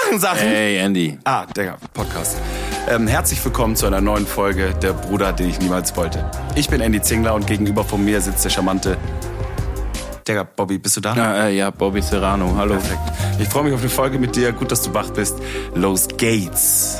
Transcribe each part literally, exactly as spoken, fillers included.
machen Sachen. Hey, Andy. Ah, der Podcast. Ähm, herzlich willkommen zu einer neuen Folge Der Bruder, den ich niemals wollte. Ich bin Andy Zingler und gegenüber von mir sitzt der charmante... Digga, Bobby, bist du da? Ja, äh, ja, Bobby Serrano, hallo. Perfekt. Ich freue mich auf eine Folge mit dir. Gut, dass du wach bist. Los geht's.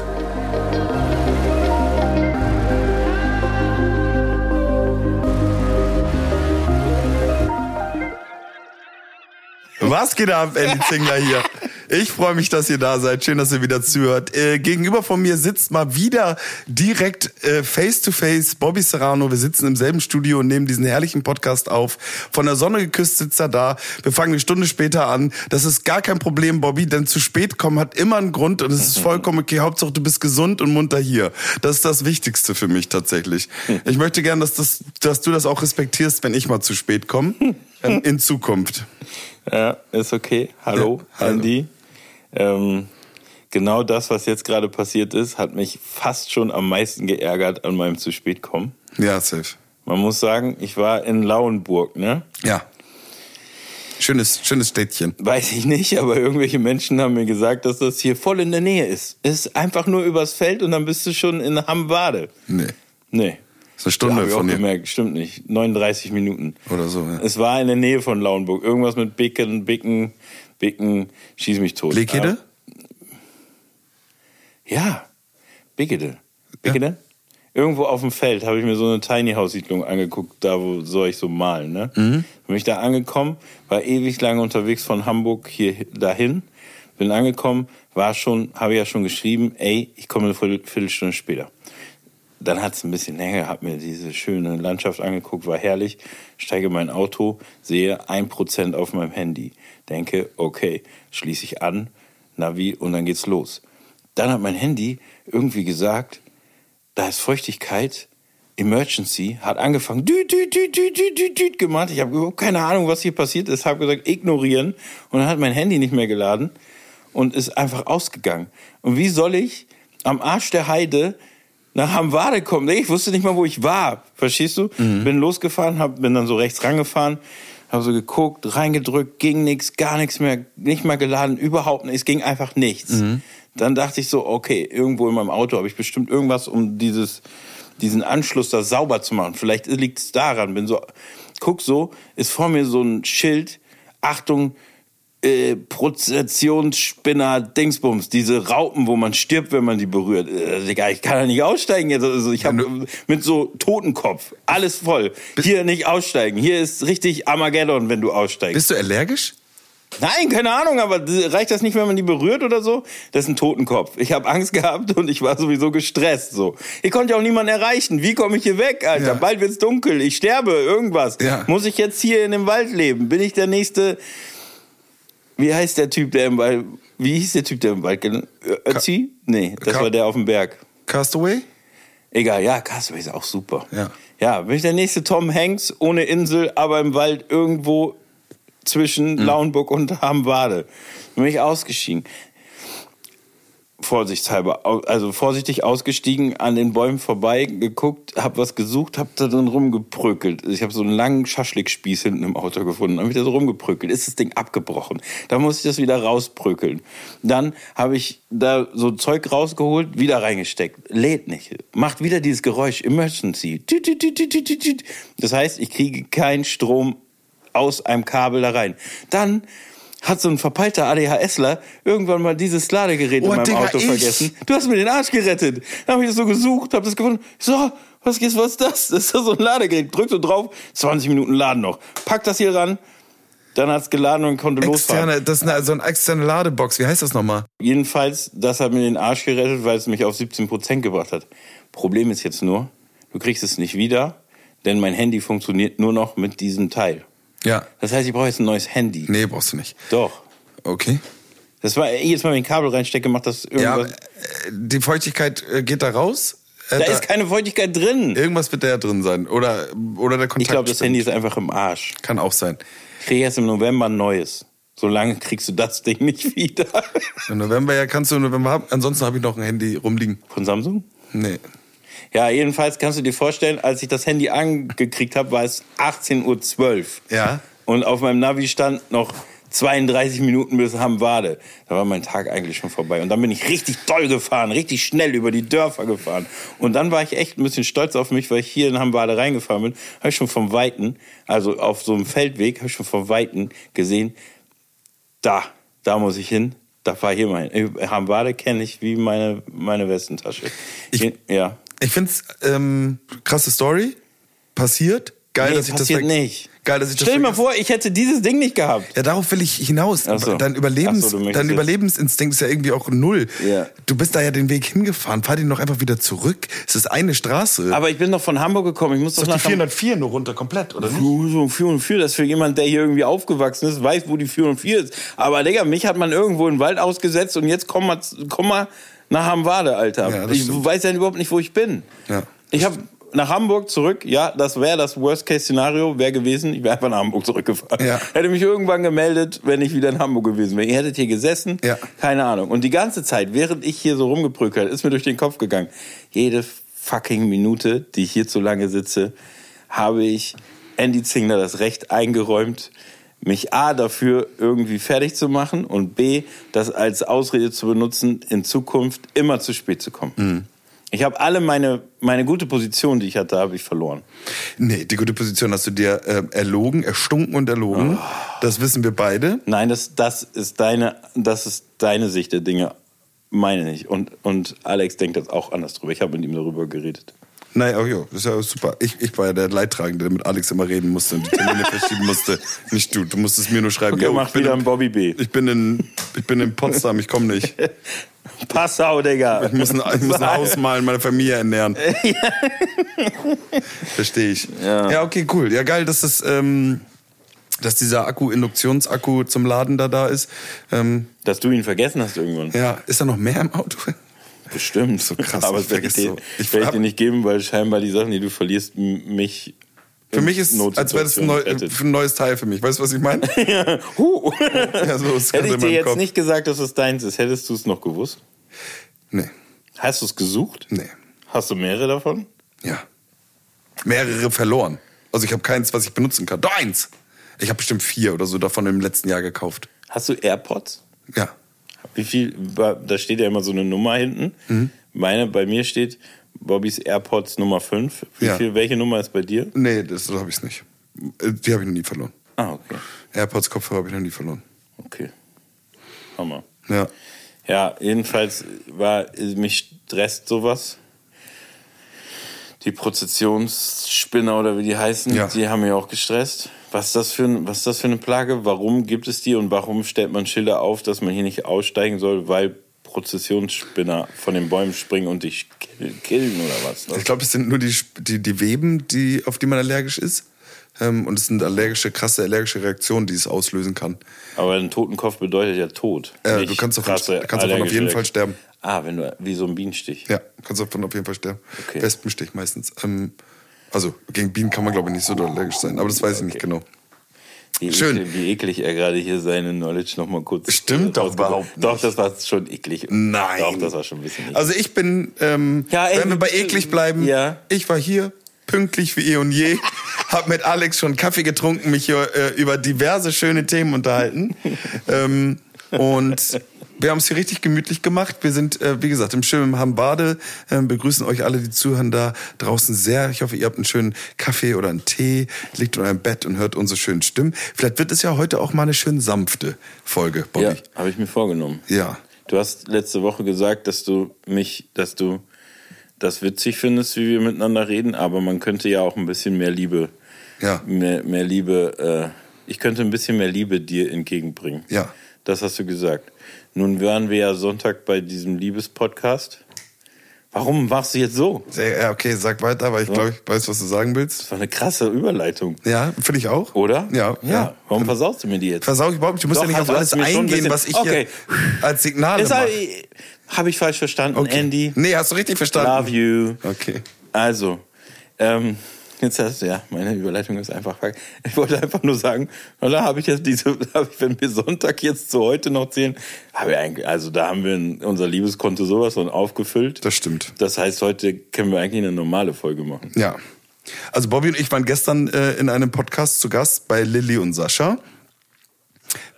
Was geht ab, Andy Zingler hier? Ich freue mich, dass ihr da seid. Schön, dass ihr wieder zuhört. Äh, gegenüber von mir sitzt mal wieder direkt äh, face to face Bobby Serrano. Wir sitzen im selben Studio und nehmen diesen herrlichen Podcast auf. Von der Sonne geküsst sitzt er da. Wir fangen eine Stunde später an. Das ist gar kein Problem, Bobby, denn zu spät kommen hat immer einen Grund und es ist vollkommen okay. Hauptsache, du bist gesund und munter hier. Das ist das Wichtigste für mich tatsächlich. Ich möchte gerne, dass, das, dass du das auch respektierst, wenn ich mal zu spät komme. Ähm, in Zukunft. Ja, ist okay. Hallo, ja, hallo. Andy. Ähm, genau das, was jetzt gerade passiert ist, hat mich fast schon am meisten geärgert an meinem zu spät kommen. Ja, safe. Man muss sagen, ich war in Lauenburg, ne? Ja. Schönes, schönes Städtchen. Weiß ich nicht, aber irgendwelche Menschen haben mir gesagt, dass das hier voll in der Nähe ist. Es ist einfach nur übers Feld und dann bist du schon in Hamwade. Nee. Nee. Das ist eine Stunde ja, von dir. dir. Gemerkt, stimmt nicht. neununddreißig Minuten. Oder so, ja. Es war in der Nähe von Lauenburg. Irgendwas mit Bicken, Bicken, Bicken, schieß mich tot. Bleekede? Ja, Bickede. Bickede? Ja. Irgendwo auf dem Feld habe ich mir so eine Tiny House Siedlung angeguckt, da wo soll ich so malen, ne? Mhm. Bin ich da angekommen, war ewig lange unterwegs von Hamburg hier dahin, bin angekommen, war schon, habe ja schon geschrieben, ey, ich komme eine Viertelstunde später. Dann hat es ein bisschen länger, habe mir diese schöne Landschaft angeguckt, war herrlich, steige in mein Auto, sehe ein Prozent auf meinem Handy, denke, okay, schließe ich an, Navi und dann geht's los. Dann hat mein Handy irgendwie gesagt, da ist Feuchtigkeit, Emergency, hat angefangen, düt, düt, düt, düt, düt, düt gemacht. Ich habe überhaupt keine Ahnung, was hier passiert ist, habe gesagt, ignorieren und dann hat mein Handy nicht mehr geladen und ist einfach ausgegangen. Und wie soll ich am Arsch der Heide nach Hamwade kommen? Ich wusste nicht mal, wo ich war. Verstehst du? Mhm. Bin losgefahren, hab, bin dann so rechts rangefahren, habe so geguckt, reingedrückt, ging nichts, gar nichts mehr, nicht mal geladen, überhaupt nichts, es ging einfach nichts. Mhm. Dann dachte ich so, okay, irgendwo in meinem Auto habe ich bestimmt irgendwas, um dieses, diesen Anschluss da sauber zu machen. Vielleicht liegt es daran. Bin so, guck so, ist vor mir so ein Schild, Achtung, Äh, Prozessionsspinner, Dingsbums, diese Raupen, wo man stirbt, wenn man die berührt. Äh, Digga, ich kann da nicht aussteigen jetzt. Also ich habe mit so Totenkopf, alles voll. Hier nicht aussteigen. Hier ist richtig Armageddon, wenn du aussteigst. Bist du allergisch? Nein, keine Ahnung, aber reicht das nicht, wenn man die berührt oder so? Das ist ein Totenkopf. Ich habe Angst gehabt und ich war sowieso gestresst. So, ich konnte ja auch niemanden erreichen. Wie komme ich hier weg, Alter? Ja. Bald wird's dunkel. Ich sterbe, irgendwas. Ja. Muss ich jetzt hier in dem Wald leben? Bin ich der nächste? Wie heißt der Typ, der im Wald... Wie hieß der Typ, der im Wald... Ötzi? Nee, das Ka- war der auf dem Berg. Castaway? Egal, ja, Castaway ist auch super. Ja. Ja, bin ich der nächste Tom Hanks, ohne Insel, aber im Wald irgendwo zwischen mhm. Lauenburg und Hamwade. Bin ich ausgestiegen. Vorsichtshalber, also vorsichtig ausgestiegen, an den Bäumen vorbei, geguckt, hab was gesucht, hab da drin rumgeprückelt. Ich habe so einen langen Schaschlikspieß hinten im Auto gefunden, hab mich da so rumgeprückelt. Ist das Ding abgebrochen? Da musste ich das wieder rausprückeln. Dann habe ich da so Zeug rausgeholt, wieder reingesteckt. Lädt nicht. Macht wieder dieses Geräusch, Emergency. Das heißt, ich kriege keinen Strom aus einem Kabel da rein. Dann hat so ein verpeilter ADHSler irgendwann mal dieses Ladegerät oh, in meinem Digga, Auto ich. vergessen. Du hast mir den Arsch gerettet. Dann habe ich das so gesucht, habe das gefunden. So, was ist, was ist das? Das ist so ein Ladegerät. Drück so drauf, zwanzig Minuten laden noch. Pack das hier ran. Dann hat es geladen und konnte externe, losfahren. Das ist eine, so eine externe Ladebox. Wie heißt das nochmal? Jedenfalls, das hat mir den Arsch gerettet, weil es mich auf siebzehn Prozent gebracht hat. Problem ist jetzt nur, du kriegst es nicht wieder, denn mein Handy funktioniert nur noch mit diesem Teil. Ja. Das heißt, ich brauche jetzt ein neues Handy. Nee, brauchst du nicht. Doch. Okay. Das war, jedes Mal, wenn ich ein Kabel reinstecke, macht das irgendwas. Ja, die Feuchtigkeit geht da raus. Da, da ist keine Feuchtigkeit drin. Irgendwas wird da ja drin sein. Oder, oder der Kontakt. Ich glaube, das stimmt. Handy ist einfach im Arsch. Kann auch sein. Ich kriege jetzt im November ein neues. So lange kriegst du das Ding nicht wieder. Im November, ja, kannst du im November haben. Ansonsten habe ich noch ein Handy rumliegen. Von Samsung? Nee. Ja, jedenfalls kannst du dir vorstellen, als ich das Handy angekriegt habe, war es achtzehn Uhr zwölf. Ja. Und auf meinem Navi stand noch zweiunddreißig Minuten bis Hamwade. Da war mein Tag eigentlich schon vorbei. Und dann bin ich richtig doll gefahren, richtig schnell über die Dörfer gefahren. Und dann war ich echt ein bisschen stolz auf mich, weil ich hier in Hamwade reingefahren bin. Habe ich schon vom Weiten, also auf so einem Feldweg, habe ich schon vom Weiten gesehen, da, da muss ich hin. Da fahre ich immer hin. Hamwade kenne ich wie meine, meine Westentasche. Ich, ja. Ich finde es ähm, krasse Story. Passiert. Geil, nee, dass ich passiert das nicht. Geil, dass ich Stell dir mal vor, ich hätte dieses Ding nicht gehabt. Ja, darauf will ich hinaus. Ach so. Dein, Überlebens, Ach so, du dein Überlebensinstinkt ist ja irgendwie auch null. Ja. Du bist da ja den Weg hingefahren. Fahr den doch einfach wieder zurück. Es ist eine Straße. Aber ich bin doch von Hamburg gekommen. Ich muss ist doch doch nach die vierhundertvier nur runter, komplett, oder nicht? So vierhundertvier, das ist für jemand, der hier irgendwie aufgewachsen ist, weiß, wo die vierhundertvier ist. Aber Digga, mich hat man irgendwo in den Wald ausgesetzt und jetzt komm mal, komm mal nach Hamwade, Alter. Ja, das ich stimmt. weiß ja überhaupt nicht, wo ich bin. Ja, ich habe nach Hamburg zurück, ja, das wäre das Worst-Case-Szenario, wäre gewesen, ich wäre einfach nach Hamburg zurückgefahren. Ja. Hätte mich irgendwann gemeldet, wenn ich wieder in Hamburg gewesen wäre. Ihr hättet hier gesessen, Ja. keine Ahnung. Und die ganze Zeit, während ich hier so rumgeprügelt, ist mir durch den Kopf gegangen, jede fucking Minute, die ich hier zu lange sitze, habe ich Andy Zingler das Recht eingeräumt, mich A, dafür irgendwie fertig zu machen und B, das als Ausrede zu benutzen, in Zukunft immer zu spät zu kommen. Mhm. Ich habe alle meine, meine gute Position, die ich hatte, habe ich verloren. Nee, die gute Position hast du dir äh, erlogen, erstunken und erlogen. Oh. Das wissen wir beide. Nein, das, das, ist deine, das ist deine Sicht der Dinge, meine nicht. Und, und Alex denkt das auch anders drüber. Ich habe mit ihm darüber geredet. Nein, oh jo, das ist ja super. Ich, ich war ja der Leidtragende, der mit Alex immer reden musste und die Termine verschieben musste. Nicht du, du musstest mir nur schreiben. Okay, mach wieder ein Bobby B. Ich bin in, ich bin in Potsdam, ich komme nicht. Passau, Digga. Ich muss ein, ich muss ein Haus malen, meine Familie ernähren. Verstehe ich. Ja. ja, okay, cool. Ja, geil, dass das, ähm, dass dieser Akku, Induktionsakku zum Laden da da ist. Ähm, dass du ihn vergessen hast irgendwann. Ja, ist da noch mehr im Auto? Bestimmt. So krass. Aber das werde ich, dir, ich werd ich dir nicht geben, weil scheinbar die Sachen, die du verlierst, mich... Für mich ist es, als wäre das ein, neu, ein neues Teil für mich. Weißt du, was ich meine? ja. Huh. Ja, so Hätte ich dir jetzt Kopf. nicht gesagt, dass es deins ist, hättest du es noch gewusst? Nee. Hast du es gesucht? Nee. Hast du mehrere davon? Ja. Mehrere verloren. Also ich habe keins, was ich benutzen kann. Doch eins! Ich habe bestimmt vier oder so davon im letzten Jahr gekauft. Hast du AirPods? Ja. Wie viel? Da steht ja immer so eine Nummer hinten. Mhm. Meine, bei mir steht Bobbys AirPods Nummer fünf. Wie ja. viel, welche Nummer ist bei dir? Nee, das habe ich nicht. Die habe ich noch nie verloren. Ah, okay. AirPods Kopfhörer habe ich noch nie verloren. Okay. Hammer. Ja. Ja, jedenfalls war, mich stresst sowas. Die Prozessionsspinner oder wie die heißen, ja. Die haben mich auch gestresst. Was ist das für ein, was ist das für eine Plage? Warum gibt es die und warum stellt man Schilder auf, dass man hier nicht aussteigen soll, weil Prozessionsspinner von den Bäumen springen und dich killen oder was? Ich glaube, es sind nur die, die, die Weben, die, auf die man allergisch ist. Ähm, und es sind allergische, krasse allergische Reaktionen, die es auslösen kann. Aber ein Totenkopf bedeutet ja Tod. Äh, du kannst davon, kannst davon auf jeden Fall sterben. Ah, wenn du, wie so ein Bienenstich. Ja, kannst davon auf jeden Fall sterben. Okay. Wespenstich meistens. Ähm, also gegen Bienen kann man, glaube ich, nicht so allergisch sein, aber das weiß okay. ich nicht genau. Wie Schön. Eklig, wie eklig er gerade hier seine Knowledge noch mal kurz... Stimmt doch überhaupt nicht. Doch, das war schon eklig. Nein. Doch, das war schon ein bisschen eklig. Also ich bin, ähm, ja, ey, wenn wir bei eklig bleiben, ja. Ich war hier, pünktlich wie eh und je, hab mit Alex schon Kaffee getrunken, mich hier äh, über diverse schöne Themen unterhalten. ähm, und wir haben es hier richtig gemütlich gemacht. Wir sind, äh, wie gesagt, im schönen Hamwade, äh, begrüßen euch alle, die zuhören da draußen sehr. Ich hoffe, ihr habt einen schönen Kaffee oder einen Tee, liegt in eurem Bett und hört unsere schönen Stimmen. Vielleicht wird es ja heute auch mal eine schön sanfte Folge, Bobby. Ja, habe ich mir vorgenommen. Ja. Du hast letzte Woche gesagt, dass du mich, dass du das witzig findest, wie wir miteinander reden, aber man könnte ja auch ein bisschen mehr Liebe, ja. mehr, mehr Liebe, äh, ich könnte ein bisschen mehr Liebe dir entgegenbringen. Ja. Das hast du gesagt. Nun waren wir ja Sonntag bei diesem Liebespodcast. Warum machst du jetzt so? Ja, okay, sag weiter, weil ich glaube, ich weiß, was du sagen willst. Das war eine krasse Überleitung. Ja, finde ich auch. Oder? Ja. ja. ja. Warum versaust du mir die jetzt? Versau ich überhaupt nicht. Du musst Doch, ja nicht auf alles eingehen, was ich okay. hier als Signale mache. Habe ich falsch verstanden, okay. Andy? Nee, hast du richtig verstanden. Love you. Okay. Also, ähm, jetzt hast du, ja, meine Überleitung ist einfach, ich wollte einfach nur sagen, da habe ich jetzt diese, hab ich, wenn wir Sonntag jetzt zu heute noch zählen, habe ich eigentlich, also da haben wir unser Liebeskonto sowas von aufgefüllt. Das stimmt. Das heißt, heute können wir eigentlich eine normale Folge machen. Ja. Also Bobby und ich waren gestern äh, in einem Podcast zu Gast bei Lilly und Sascha.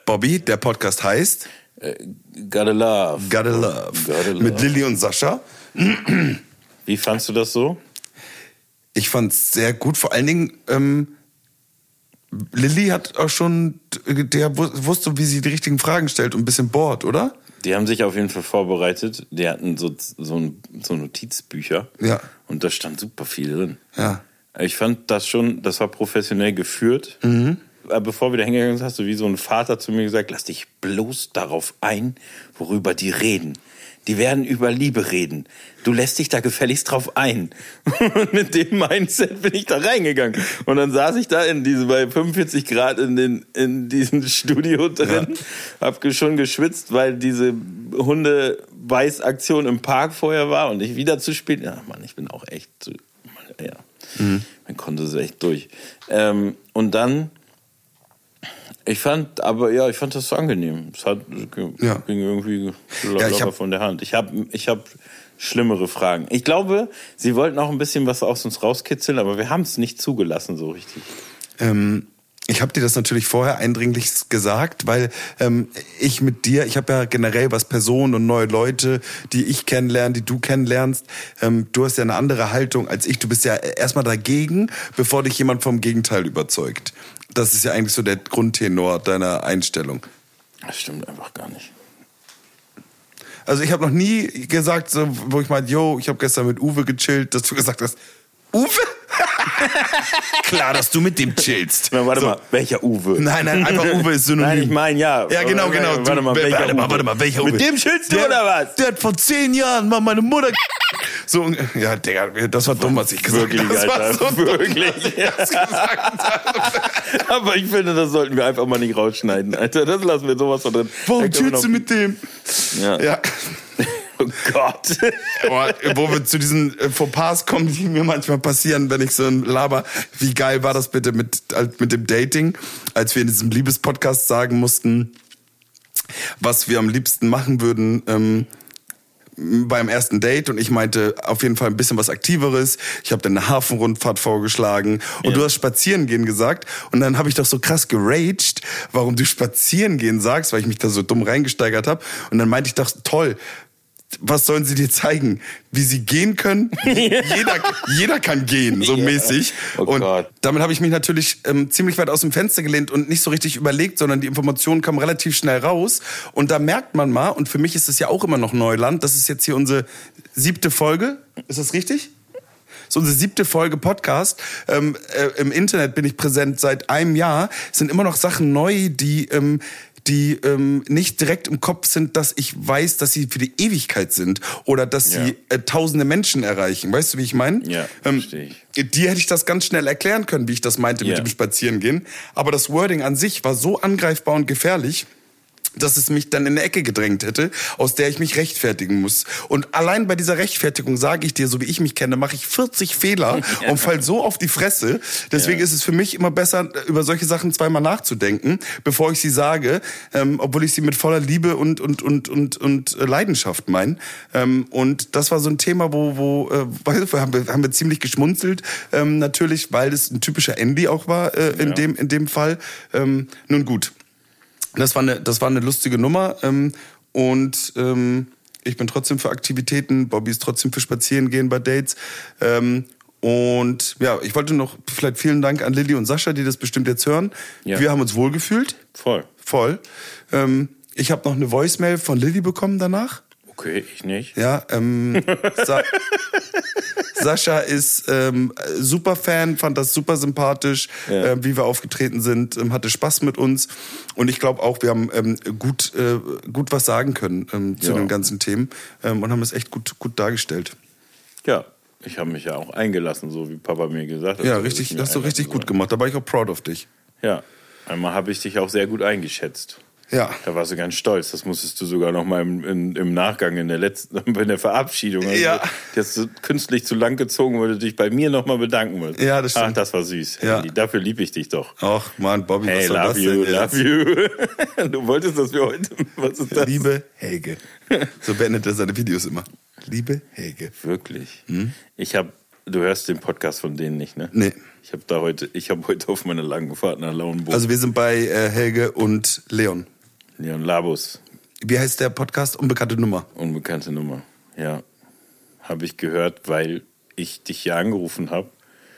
Bobby, der Podcast heißt Äh, Gotta Love. Gotta Love. Gotta Love. Mit Lilly und Sascha. Wie fandst du das so? Ich fand's sehr gut. Vor allen Dingen, ähm, Lilly hat auch schon, der wusste, wie sie die richtigen Fragen stellt und ein bisschen bohrt, oder? Die haben sich auf jeden Fall vorbereitet. Die hatten so, so, ein, so Notizbücher. Ja. Und da stand super viel drin. Ja. Ich fand das schon, das war professionell geführt. Mhm. Aber bevor wir da hingegangen sind, hast du wie so ein Vater zu mir gesagt, lass dich bloß darauf ein, worüber die reden. Die werden über Liebe reden. Du lässt dich da gefälligst drauf ein. Und mit dem Mindset bin ich da reingegangen. Und dann saß ich da in diese, bei fünfundvierzig Grad in, den, in diesem Studio drin, ja. Hab schon geschwitzt, weil diese Hunde-Weiß-Aktion im Park vorher war und ich wieder zu spät. Ja, Mann, ich bin auch echt zu, ja. Mhm. Man konnte es echt durch. Ähm, und dann Ich fand, aber ja, ich fand das so angenehm. Es hat, ja. ging irgendwie locker ja, ich hab, von der Hand. Ich habe ich hab schlimmere Fragen. Ich glaube, sie wollten auch ein bisschen was aus uns rauskitzeln, aber wir haben es nicht zugelassen so richtig. Ähm, ich habe dir das natürlich vorher eindringlich gesagt, weil ähm, ich mit dir, ich habe ja generell was Personen und neue Leute, die ich kennenlerne, die du kennenlernst. Ähm, du hast ja eine andere Haltung als ich. Du bist ja erstmal dagegen, bevor dich jemand vom Gegenteil überzeugt. Das ist ja eigentlich so der Grundtenor deiner Einstellung. Das stimmt einfach gar nicht. Also ich habe noch nie gesagt, so, wo ich meinte, yo, ich habe gestern mit Uwe gechillt, dass du gesagt hast, Uwe? Klar, dass du mit dem chillst. Na, warte so. mal, welcher Uwe? Nein, nein, einfach Uwe ist synonym. Nein, ich meine, ja. Ja, genau, genau. Warte, warte mal, welcher warte, Uwe? mal, warte mal, welcher Uwe? Mit dem chillst du, der, oder was? Der hat vor zehn Jahren mal meine Mutter... So, ja, Digga, das war dumm, was ich gesagt habe. Wirklich, Alter, so wirklich. Aber ich finde, das sollten wir einfach mal nicht rausschneiden, Alter. Das lassen wir sowas da drin. Warum chillst du mit dem? Ja. ja. Oh Gott. Aber wo wir zu diesen Fauxpas kommen, die mir manchmal passieren, wenn ich so ein Laber. Wie geil war das bitte mit, mit dem Dating, als wir in diesem Liebespodcast sagen mussten, was wir am liebsten machen würden, ähm, beim ersten Date, und ich meinte auf jeden Fall ein bisschen was Aktiveres. Ich habe dann eine Hafenrundfahrt vorgeschlagen und ja. Du hast spazieren gehen gesagt, und dann habe ich doch so krass geraged, warum du spazieren gehen sagst, weil ich mich da so dumm reingesteigert habe, und dann meinte ich doch, toll, was sollen sie dir zeigen? Wie sie gehen können? jeder, jeder kann gehen, so mäßig. Oh und Gott. damit habe ich mich natürlich ähm, ziemlich weit aus dem Fenster gelehnt und nicht so richtig überlegt, sondern die Informationen kamen relativ schnell raus. Und da merkt man mal, und für mich ist es ja auch immer noch Neuland, das ist jetzt hier unsere siebte Folge. Ist das richtig? So unsere siebte Folge Podcast. Ähm, äh, im Internet bin ich präsent seit einem Jahr. Es sind immer noch Sachen neu, die... Ähm, die ähm, nicht direkt im Kopf sind, dass ich weiß, dass sie für die Ewigkeit sind oder dass ja. sie äh, tausende Menschen erreichen. Weißt du, wie ich meine? Ja, ähm, verstehe ich. Dir hätte ich das ganz schnell erklären können, wie ich das meinte ja. mit dem Spazierengehen. Aber das Wording an sich war so angreifbar und gefährlich, dass es mich dann in eine Ecke gedrängt hätte, aus der ich mich rechtfertigen muss. Und allein bei dieser Rechtfertigung sage ich dir, so wie ich mich kenne, mache ich vierzig Fehler und fall so auf die Fresse. Deswegen ja. ist es für mich immer besser, über solche Sachen zweimal nachzudenken, bevor ich sie sage, ähm, obwohl ich sie mit voller Liebe und und und und und Leidenschaft meine. Ähm, und das war so ein Thema, wo wo äh, haben, wir, haben wir ziemlich geschmunzelt, ähm, natürlich, weil es ein typischer Andy auch war äh, in ja. dem in dem Fall. Ähm, nun gut. Das war eine, das war eine lustige Nummer, ähm, und ähm, ich bin trotzdem für Aktivitäten, Bobby ist trotzdem für Spazierengehen bei Dates. Ähm, und ja, ich wollte noch vielleicht vielen Dank an Lilly und Sascha, die das bestimmt jetzt hören. Ja. Wir haben uns wohlgefühlt. Voll. Voll. Ähm, ich habe noch eine Voicemail von Lilly bekommen danach. Okay, ich nicht. Ja, ähm, Sa- Sascha ist ähm, super Fan, fand das super sympathisch, ja. äh, wie wir aufgetreten sind, ähm, hatte Spaß mit uns, und ich glaube auch, wir haben ähm, gut, äh, gut was sagen können ähm, zu ja. den ganzen Themen, ähm, und haben es echt gut, gut dargestellt. Ja, ich habe mich ja auch eingelassen, so wie Papa mir gesagt hat. Ja, richtig, hast du richtig gut gemacht, da war ich auch proud of dich. Ja, einmal habe ich dich auch sehr gut eingeschätzt. Ja. Da warst du ganz stolz. Das musstest du sogar noch mal im, in, im Nachgang in der letzten, in der Verabschiedung. Also, ja. Die hast du künstlich zu lang gezogen, weil du dich bei mir noch mal bedanken wolltest. Ja, das stimmt. Ach, das war süß. Ja. Hey, dafür liebe ich dich doch. Ach, Mann, Bobby, hey, was soll love das you, denn jetzt? love you. Du wolltest, dass wir heute, was ist das? Liebe Helge. So beendet er seine Videos immer. Liebe Helge. Wirklich? Hm? Ich habe, du hörst den Podcast von denen nicht, ne? Nee. Ich habe da heute, ich habe heute auf meiner langen Fahrt nach Lauenburg. Also wir sind bei äh, Helge und Leon. Leon Labus. Wie heißt der Podcast? Unbekannte Nummer. Unbekannte Nummer, ja. Habe ich gehört, weil ich dich hier angerufen habe.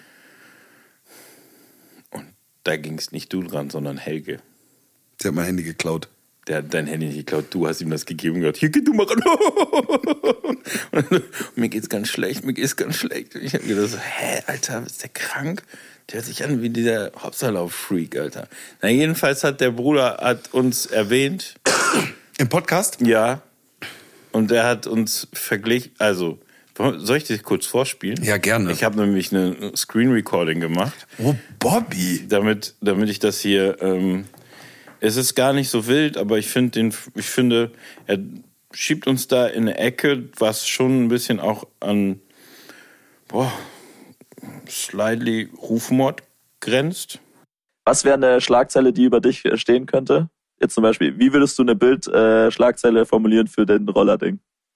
Und da ging es nicht du dran, sondern Helge. Der hat mein Handy geklaut. Der hat dein Handy nicht geklaut, du hast ihm das gegeben und gesagt, hier, geh du mal ran. Und mir geht's ganz schlecht, mir geht's ganz schlecht. Und ich hab gedacht so, hä, Alter, ist der krank? Der hört sich an wie dieser Hopsalauf-Freak, Alter. Na, jedenfalls hat der Bruder hat uns erwähnt. Im Podcast? Ja. Und er hat uns verglichen, also, soll ich dich kurz vorspielen? Ja, gerne. Ich habe nämlich eine Screen Recording gemacht. Oh, Bobby. Damit, damit ich das hier, ähm, es ist gar nicht so wild, aber ich finde den, ich finde, er schiebt uns da in eine Ecke, was schon ein bisschen auch an, boah, slightly Rufmord grenzt. Was wäre eine Schlagzeile, die über dich stehen könnte? Jetzt zum Beispiel, wie würdest du eine Bild-Schlagzeile äh, formulieren für den Rollerding?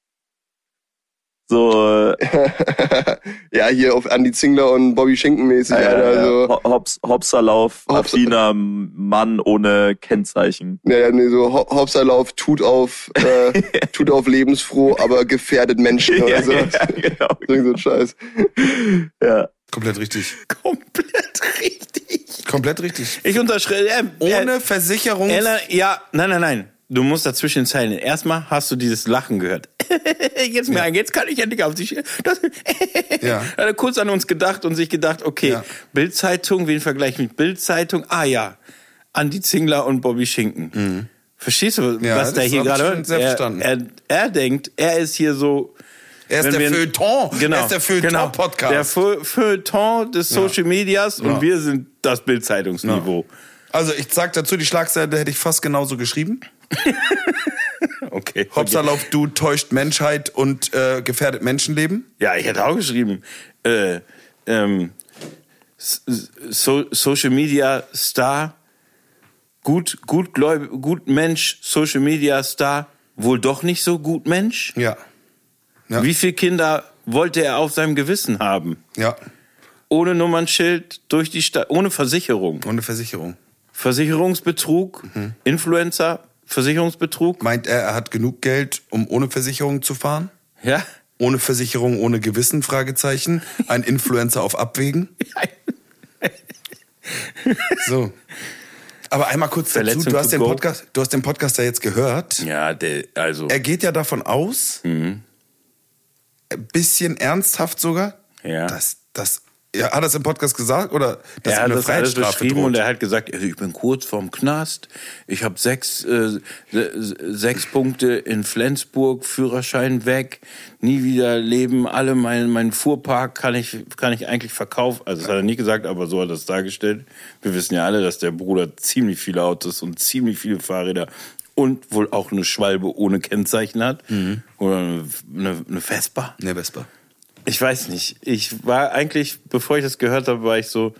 So, äh, ja, hier auf Andi Zingler und Bobby Schinken mäßig, äh, Alter. Also, Ho- Hops, Hopserlauf, Hops- affiner Mann ohne Kennzeichen. naja, nee, so Ho- Hopserlauf tut auf, äh, tut auf lebensfroh, aber gefährdet Menschen oder so. ja, genau. Irgend so ein Scheiß. Ja. Komplett richtig. Komplett richtig. Komplett richtig. Ich unterschreibe. Äh, Ohne äh, Versicherung. Ella, ja, nein, nein, nein. Du musst dazwischen den Zeilen. Erstmal hast du dieses Lachen gehört. Jetzt mir ein, jetzt kann ich endlich auf dich. Das, Ja. Er hat kurz an uns gedacht und sich gedacht, okay, Ja. Bild-Zeitung, wen vergleich mit Bild-Zeitung? Ah ja, Andi Zingler und Bobby Schinken. Mhm. Verstehst du, Ja, was der das hier hab ich gerade schon sehr er, verstanden. er, er denkt, er ist hier so. Er ist wenn der wir- Feuilleton. Genau, Er ist der Feuilleton-Podcast. Der Feu- Feuilleton des Social Medias und Ja. wir sind das Bild-Zeitungsniveau. Also ich sag dazu, die Schlagseite hätte ich fast genauso geschrieben. Okay. Hopsalauf, du täuscht Menschheit und äh, gefährdet Menschenleben. Ja, ich hätte auch geschrieben, äh, ähm, so, Social Media Star, gut, gut, gläub, gut Mensch, Social Media Star, wohl doch nicht so gut Mensch. Ja. Ja. Wie viele Kinder wollte er auf seinem Gewissen haben? Ja. Ohne Nummernschild, durch die Stadt, ohne Versicherung. Ohne Versicherung. Versicherungsbetrug, Mhm. Influencer, Versicherungsbetrug. Meint er, er hat genug Geld, um ohne Versicherung zu fahren? Ja. Ohne Versicherung, ohne Gewissen? Fragezeichen. Ein Influencer auf Abwägen? So. Aber einmal kurz dazu, Verletzung du hast, to den go. Podcast, du hast den Podcast ja jetzt gehört. Ja, der, also. Er geht ja davon aus, Mhm. ein bisschen ernsthaft sogar, Ja. dass das. Ja, hat er es im Podcast gesagt oder dass Er ihm hat eine das alles Freiheitsstrafe beschrieben droht? und er hat gesagt, also ich bin kurz vorm Knast, ich habe sechs, äh, se- sechs Punkte in Flensburg, Führerschein weg, nie wieder leben, alle mein, mein Fuhrpark kann ich, kann ich eigentlich verkaufen. Also das hat er nie gesagt, aber so hat er es dargestellt. Wir wissen ja alle, dass der Bruder ziemlich viele Autos und ziemlich viele Fahrräder und wohl auch eine Schwalbe ohne Kennzeichen hat. Mhm. Oder eine, eine Vespa. Ne, Vespa. Ich weiß nicht. Ich war eigentlich, bevor ich das gehört habe, war ich so,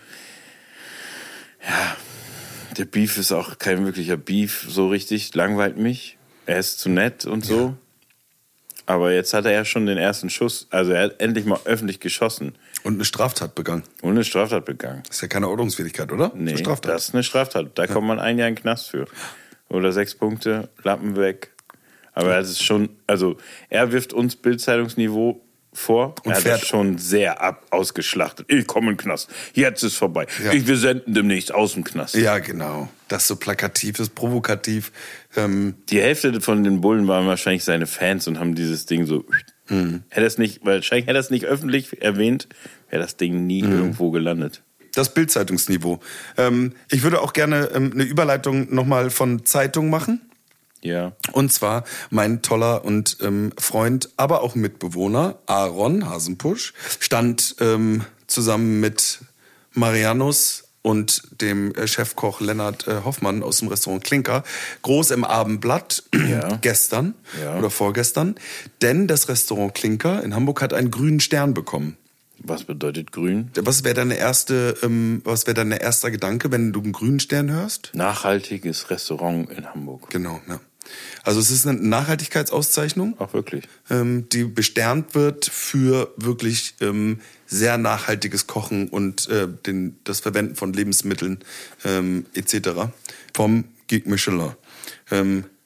ja, der Beef ist auch kein wirklicher Beef, so richtig, langweilt mich. Er ist zu nett und so. Ja. Aber jetzt hat er ja schon den ersten Schuss, also er hat endlich mal öffentlich geschossen. Und eine Straftat begangen. Und eine Straftat begangen. Das ist ja keine Ordnungswidrigkeit, oder? Nee, eine Straftat. das ist eine Straftat. Da ja. kommt man ein Jahr in den Knast für. Oder sechs Punkte, Lappen weg. Aber es ist schon, also er wirft uns Bild-Zeitungsniveau vor. Und er hat das schon sehr ab ausgeschlachtet. Ich komme in den Knast. Jetzt ist vorbei. Ja. Ich, wir senden demnächst aus dem Knast. Ja, genau. Das ist so plakativ, das ist provokativ. Ähm Die Hälfte von den Bullen waren wahrscheinlich seine Fans und haben dieses Ding so. Mhm. Hätte es nicht, wahrscheinlich hätte er es nicht öffentlich erwähnt, wäre das Ding nie mhm. irgendwo gelandet. Das Bild-Zeitungsniveau. Ähm, ich würde auch gerne ähm, eine Überleitung nochmal von Zeitung machen. Ja. Und zwar mein toller und ähm, Freund, aber auch Mitbewohner, Aaron Hasenpusch, stand ähm, zusammen mit Marianus und dem äh, Chefkoch Lennart äh, Hoffmann aus dem Restaurant Klinker groß im Abendblatt ja. gestern ja. oder vorgestern. Denn das Restaurant Klinker in Hamburg hat einen grünen Stern bekommen. Was bedeutet grün? Was wäre deine erste, ähm, was wäre dein erster Gedanke, wenn du einen grünen Stern hörst? Nachhaltiges Restaurant in Hamburg. Genau, ja. Also es ist eine Nachhaltigkeitsauszeichnung, auch wirklich, ähm, die besternt wird für wirklich ähm, sehr nachhaltiges Kochen und äh, den, das Verwenden von Lebensmitteln ähm, et cetera vom Guide Michelin. Ähm,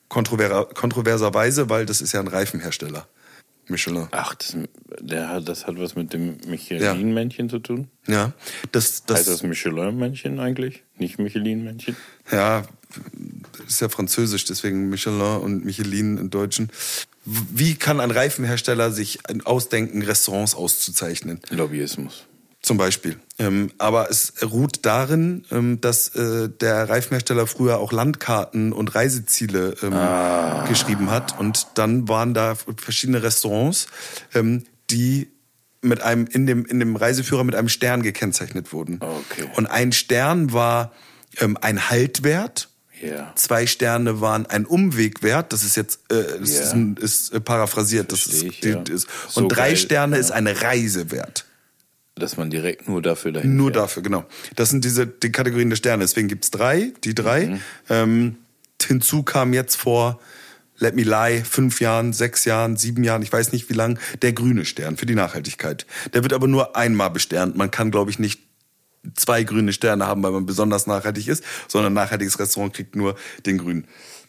Kontrover- kontroverserweise, weil das ist ja ein Reifenhersteller. Michelin. Ach, das, der hat, das hat was mit dem Michelin-Männchen zu tun? Ja. Das, das, heißt das Michelin-Männchen eigentlich? Nicht Michelin-Männchen? Ja, ist ja französisch, deswegen Michelin und Michelin im Deutschen. Wie kann ein Reifenhersteller sich ausdenken, Restaurants auszuzeichnen? Lobbyismus. Zum Beispiel. Ähm, aber es ruht darin, ähm, dass äh, der Reifenhersteller früher auch Landkarten und Reiseziele ähm, ah. geschrieben hat. Und dann waren da verschiedene Restaurants, ähm, die mit einem in dem in dem Reiseführer mit einem Stern gekennzeichnet wurden. Okay. Und ein Stern war ähm, ein Haltwert. Yeah. Zwei Sterne waren ein Umwegwert. Das ist jetzt äh, das yeah. ist, ein, ist äh, paraphrasiert. Das ist, ich, ja. ist, so und drei geil. Sterne ja. ist ein Reisewert. Dass man direkt nur dafür dahin Nur fährt. dafür, genau. Das sind diese die Kategorien der Sterne. Deswegen gibt's drei, die drei. Mhm. Ähm, hinzu kam jetzt vor, let me lie, fünf Jahren, sechs Jahren, sieben Jahren, ich weiß nicht wie lang, der grüne Stern für die Nachhaltigkeit. Der wird aber nur einmal besternt. Man kann, glaube ich, nicht zwei grüne Sterne haben, weil man besonders nachhaltig ist, sondern ein nachhaltiges Restaurant kriegt nur den grünen.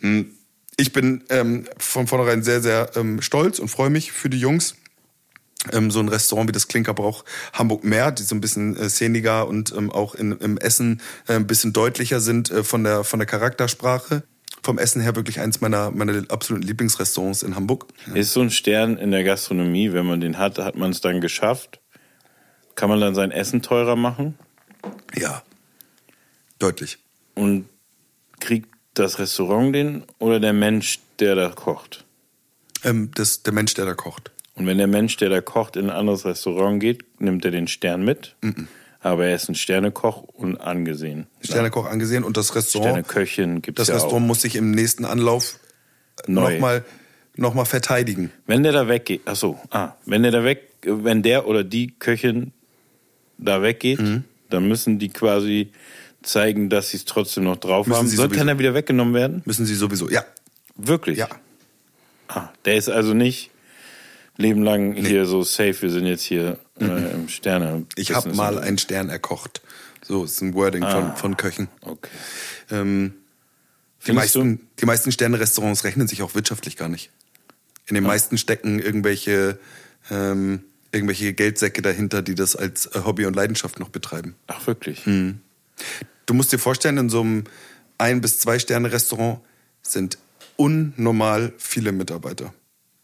Ich bin ähm, von vornherein sehr, sehr ähm, stolz und freue mich für die Jungs. Ähm, so ein Restaurant wie das Klinker braucht Hamburg mehr, die so ein bisschen äh, szeniger und ähm, auch in, im Essen äh, ein bisschen deutlicher sind äh, von der von der Charaktersprache. Vom Essen her wirklich eins meiner meiner absoluten Lieblingsrestaurants in Hamburg. Ist so ein Stern in der Gastronomie, wenn man den hat, hat man es dann geschafft? Kann man dann sein Essen teurer machen? Ja, deutlich. Und kriegt das Restaurant den oder der Mensch, der da kocht? Ähm, das der Mensch, der da kocht. Und wenn der Mensch, der da kocht, in ein anderes Restaurant geht, nimmt er den Stern mit. Mm-mm. Aber er ist ein Sternekoch und angesehen. Sternekoch angesehen und das Restaurant. Sterneköchin gibt es ja auch. Das Restaurant muss sich im nächsten Anlauf nochmal noch mal verteidigen. Wenn der da weggeht, ach so, ah, wenn der da weg, wenn der oder die Köchin da weggeht, mhm. dann müssen die quasi zeigen, dass sie es trotzdem noch drauf müssen haben. Sie Soll sowieso, kann er wieder weggenommen werden? Müssen sie sowieso, ja. Wirklich? Ja. Ah, der ist also nicht Leben lang nee. hier so safe, wir sind jetzt hier äh, im Sterne. Ich habe mal einen Stern erkocht. So ist ein Wording ah, von, von Köchen. Okay. Ähm, die, meisten, die meisten Sterne-Restaurants rechnen sich auch wirtschaftlich gar nicht. In den ah. meisten stecken irgendwelche, ähm, irgendwelche Geldsäcke dahinter, die das als Hobby und Leidenschaft noch betreiben. Ach, wirklich? Mhm. Du musst dir vorstellen, in so einem Ein- bis Zwei-Sterne-Restaurant sind unnormal viele Mitarbeiter.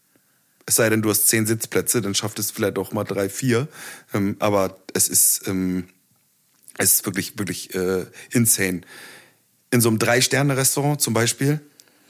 Es sei denn, du hast zehn Sitzplätze, dann schafft es vielleicht auch mal drei, vier. Ähm, aber es ist, ähm, es ist wirklich, wirklich äh, insane. In so einem Drei-Sterne-Restaurant zum Beispiel,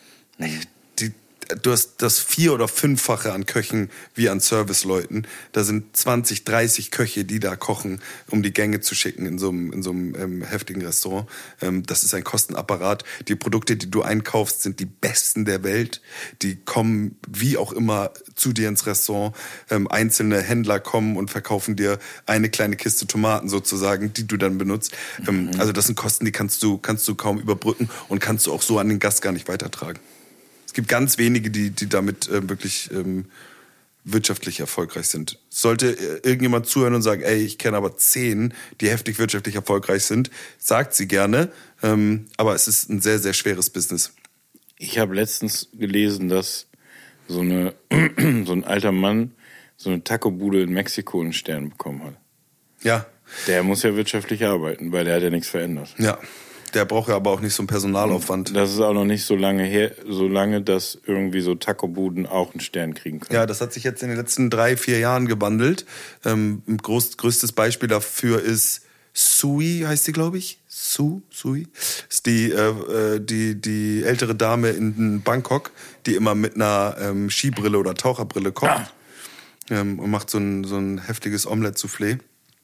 die, du hast das vier- oder fünffache an Köchen wie an Serviceleuten. Da sind zwanzig, dreißig Köche, die da kochen, um die Gänge zu schicken in so einem, in so einem ähm, heftigen Restaurant. Ähm, das ist ein Kostenapparat. Die Produkte, die du einkaufst, sind die besten der Welt. Die kommen wie auch immer zu dir ins Restaurant. Ähm, einzelne Händler kommen und verkaufen dir eine kleine Kiste Tomaten sozusagen, die du dann benutzt. Ähm, mhm. Also das sind Kosten, die kannst du, kannst du kaum überbrücken und kannst du auch so an den Gast gar nicht weitertragen. Es gibt ganz wenige, die, die damit äh, wirklich ähm, wirtschaftlich erfolgreich sind. Sollte äh, irgendjemand zuhören und sagen, ey, ich kenne aber zehn, die heftig wirtschaftlich erfolgreich sind, sagt sie gerne. Ähm, aber es ist ein sehr, sehr schweres Business. Ich habe letztens gelesen, dass so, eine, so ein alter Mann so eine Taco-Bude in Mexiko einen Stern bekommen hat. Ja. Der muss ja wirtschaftlich arbeiten, weil der hat ja nichts verändert. Ja. Der braucht ja aber auch nicht so einen Personalaufwand. Das ist auch noch nicht so lange her, so lange, dass irgendwie so Taco-Buden auch einen Stern kriegen können. Ja, das hat sich jetzt in den letzten drei, vier Jahren gewandelt. Ähm, groß, größtes Beispiel dafür ist Sui, heißt die, glaube ich. Su, Sui. Ist die, äh, die, die ältere Dame in Bangkok, die immer mit einer ähm, Skibrille oder Taucherbrille kocht. Ah. Ähm, und macht so ein, so ein heftiges Omelette-Soufflé.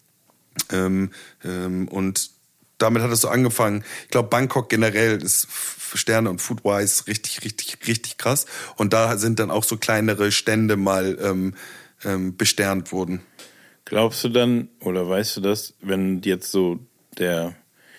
Ähm, ähm, und damit hat es so angefangen. Ich glaube, Bangkok generell ist für Sterne und Foodwise richtig, richtig, richtig krass. Und da sind dann auch so kleinere Stände mal ähm, ähm, besternt worden. Glaubst du dann, oder weißt du das, wenn jetzt so der,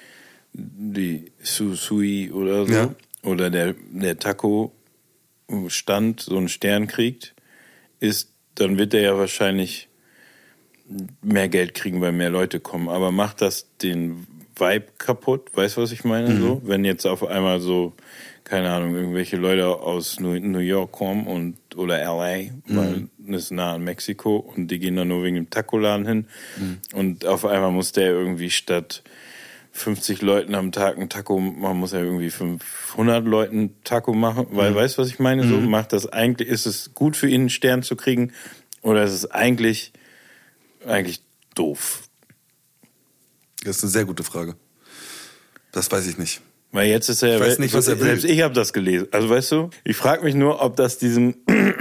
die Susui oder so, ja. oder der, der Taco-Stand so einen Stern kriegt, ist, dann wird der ja wahrscheinlich mehr Geld kriegen, weil mehr Leute kommen. Aber macht das den Vibe kaputt. Weißt du, was ich meine? Mhm. So, wenn jetzt auf einmal so, keine Ahnung, irgendwelche Leute aus New York kommen und oder L A, mhm. weil das ist nah an Mexiko und die gehen dann nur wegen dem Taco-Laden hin mhm. und auf einmal muss der irgendwie statt fünfzig Leuten am Tag ein Taco, man muss ja irgendwie fünfhundert Leuten Taco machen, weil, mhm. weißt du, was ich meine? So, macht das eigentlich, ist es gut für ihn, einen Stern zu kriegen oder ist es eigentlich, eigentlich doof? Das ist eine sehr gute Frage. Das weiß ich nicht. Weil jetzt ist er, ich weiß nicht, was er will. Selbst ich habe das gelesen. Also weißt du, ich frage mich nur, ob das diesen,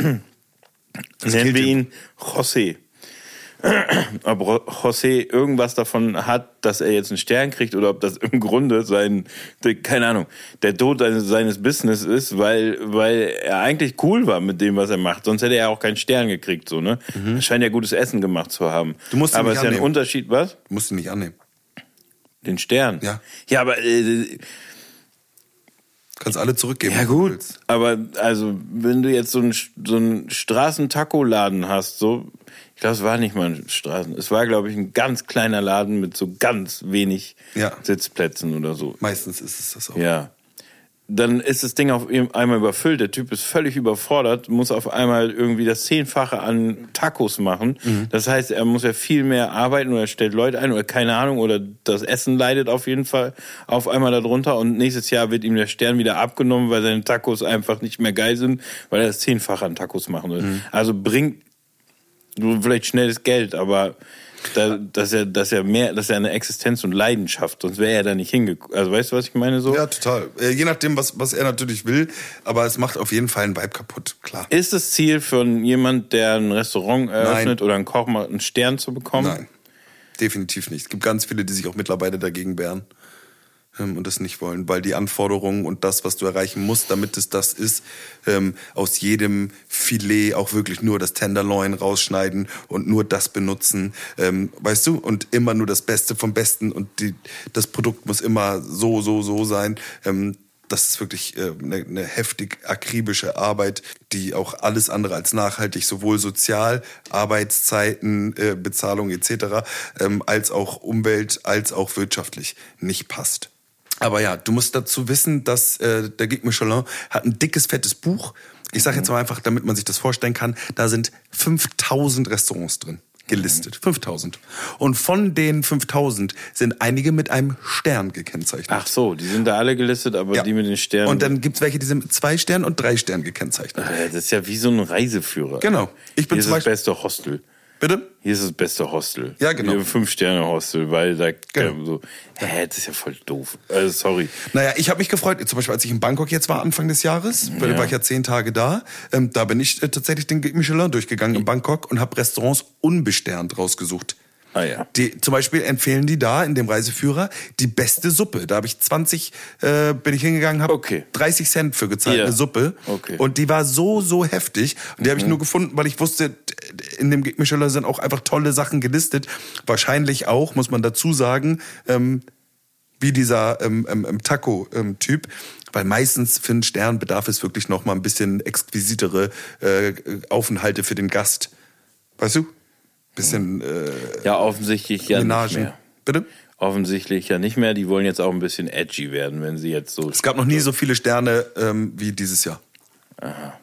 das nennen wir ihn José, ob José irgendwas davon hat, dass er jetzt einen Stern kriegt oder ob das im Grunde sein, keine Ahnung, der Tod seines Business ist, weil, weil er eigentlich cool war mit dem, was er macht. Sonst hätte er auch keinen Stern gekriegt, so, ne? Mhm. Er scheint ja gutes Essen gemacht zu haben. Du musst ihn aber nicht es ist ja annehmen. ein Unterschied, was? Du musst ihn nicht annehmen. Den Stern? Ja. Ja, aber, äh, kannst alle zurückgeben. Ja gut, aber also wenn du jetzt so einen, so einen Straßen-Taco-Laden hast, so, ich glaube, es war nicht mal ein Straßen, es war, glaube ich, ein ganz kleiner Laden mit so ganz wenig ja. Sitzplätzen oder so. Meistens ist es das auch. Ja. Dann ist das Ding auf einmal überfüllt, der Typ ist völlig überfordert, muss auf einmal irgendwie das Zehnfache an Tacos machen. Mhm. Das heißt, er muss ja viel mehr arbeiten oder stellt Leute ein oder keine Ahnung oder das Essen leidet auf jeden Fall auf einmal darunter und nächstes Jahr wird ihm der Stern wieder abgenommen, weil seine Tacos einfach nicht mehr geil sind, weil er das Zehnfache an Tacos machen will. Mhm. Also bringt vielleicht schnelles Geld, aber Da, dass er, dass er mehr, dass er eine Existenz und Leidenschaft, sonst wäre er da nicht hingekommen. Also weißt du, was ich meine so? Ja, total. Äh, je nachdem, was, was er natürlich will, aber es macht auf jeden Fall einen Vibe kaputt, klar. Ist das Ziel von jemand, der ein Restaurant eröffnet Nein. oder einen Koch mal einen Stern zu bekommen? Nein, definitiv nicht. Es gibt ganz viele, die sich auch mittlerweile dagegen wehren ähm, und das nicht wollen, weil die Anforderungen und das, was du erreichen musst, damit es das ist, ähm, aus jedem Filet auch wirklich nur das Tenderloin rausschneiden und nur das benutzen, ähm, weißt du, und immer nur das Beste vom Besten und die, das Produkt muss immer so, so, so sein. Ähm, das ist wirklich äh, eine, eine heftig akribische Arbeit, die auch alles andere als nachhaltig, sowohl sozial, Arbeitszeiten, äh, Bezahlung et cetera, ähm, als auch Umwelt, als auch wirtschaftlich nicht passt. Aber ja, du musst dazu wissen, dass äh, der Guide Michelin hat ein dickes, fettes Buch. Ich sage jetzt mal einfach, damit man sich das vorstellen kann, da sind fünftausend Restaurants drin, gelistet. fünftausend. Und von den fünftausend sind einige mit einem Stern gekennzeichnet. Ach so, die sind da alle gelistet, aber ja. die mit den Sternen... Und dann gibt's welche, die sind mit zwei Sternen und drei Sternen gekennzeichnet. Das ist ja wie so ein Reiseführer. Genau. Ich bin Hier zum ist das Beispiel... beste Hostel. Bitte? Hier ist das beste Hostel. Ja, genau. Hier Fünf-Sterne-Hostel, weil da Genau. so, hä, das ist ja voll doof. Also, sorry. Naja, ich habe mich gefreut, zum Beispiel als ich in Bangkok jetzt war, Anfang des Jahres, ja. da war ich ja zehn Tage da, ähm, da bin ich äh, tatsächlich den Guide Michelin durchgegangen in Bangkok und habe Restaurants unbesternt rausgesucht. Ah ja. Die, zum Beispiel empfehlen die da in dem Reiseführer die beste Suppe. Da habe ich zwanzig, äh, bin ich hingegangen, habe okay. dreißig Cent für gezahlt, ja. eine Suppe. Okay. Und die war so, so heftig. Und die mhm. habe ich nur gefunden, weil ich wusste, in dem Guide Michelin sind auch einfach tolle Sachen gelistet. Wahrscheinlich auch, muss man dazu sagen, ähm, wie dieser ähm, ähm, Taco-Typ. Weil meistens für einen Stern bedarf es wirklich noch mal ein bisschen exquisitere äh, Aufenthalte für den Gast. Weißt du? Bisschen äh, ja, offensichtlich ja Menagen. nicht mehr. Bitte? Offensichtlich ja nicht mehr. Die wollen jetzt auch ein bisschen edgy werden, wenn sie jetzt so... Es gab noch nie so viele Sterne ähm, wie dieses Jahr. Aha.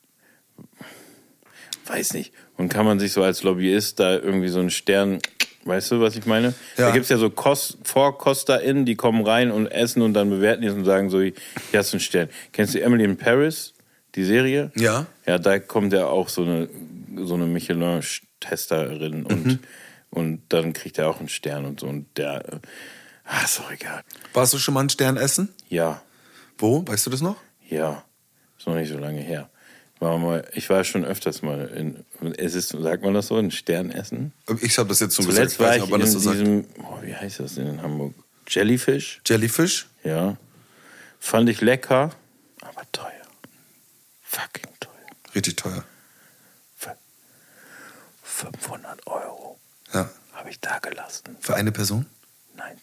Weiß nicht. Und kann man sich so als Lobbyist da irgendwie so einen Stern... Weißt du, was ich meine? Ja. Da gibt's ja so Kost, VorkosterInnen, die kommen rein und essen und dann bewerten die es und sagen so, hier hast du einen Stern. Kennst du Emily in Paris, die Serie? Ja. Ja, da kommt ja auch so eine, so eine Michelin-Testerin und, mhm. und dann kriegt er auch einen Stern und so. Und der, ah, ist doch egal. Warst du schon mal einen Stern essen? Ja. Wo? Weißt du das noch? Ja. Ist noch nicht so lange her. War mal, ich war schon öfters mal in, es ist, sagt man das so, ein Stern essen? Ich habe das jetzt so Zuletzt gesagt. war ich nicht, ob man in das so diesem, oh, wie heißt das denn in Hamburg? Jellyfish? Jellyfish? Ja. Fand ich lecker, aber teuer. Fucking teuer. Richtig teuer. Für fünfhundert Euro. Ja. Habe ich da gelassen. Für eine Person? Nein.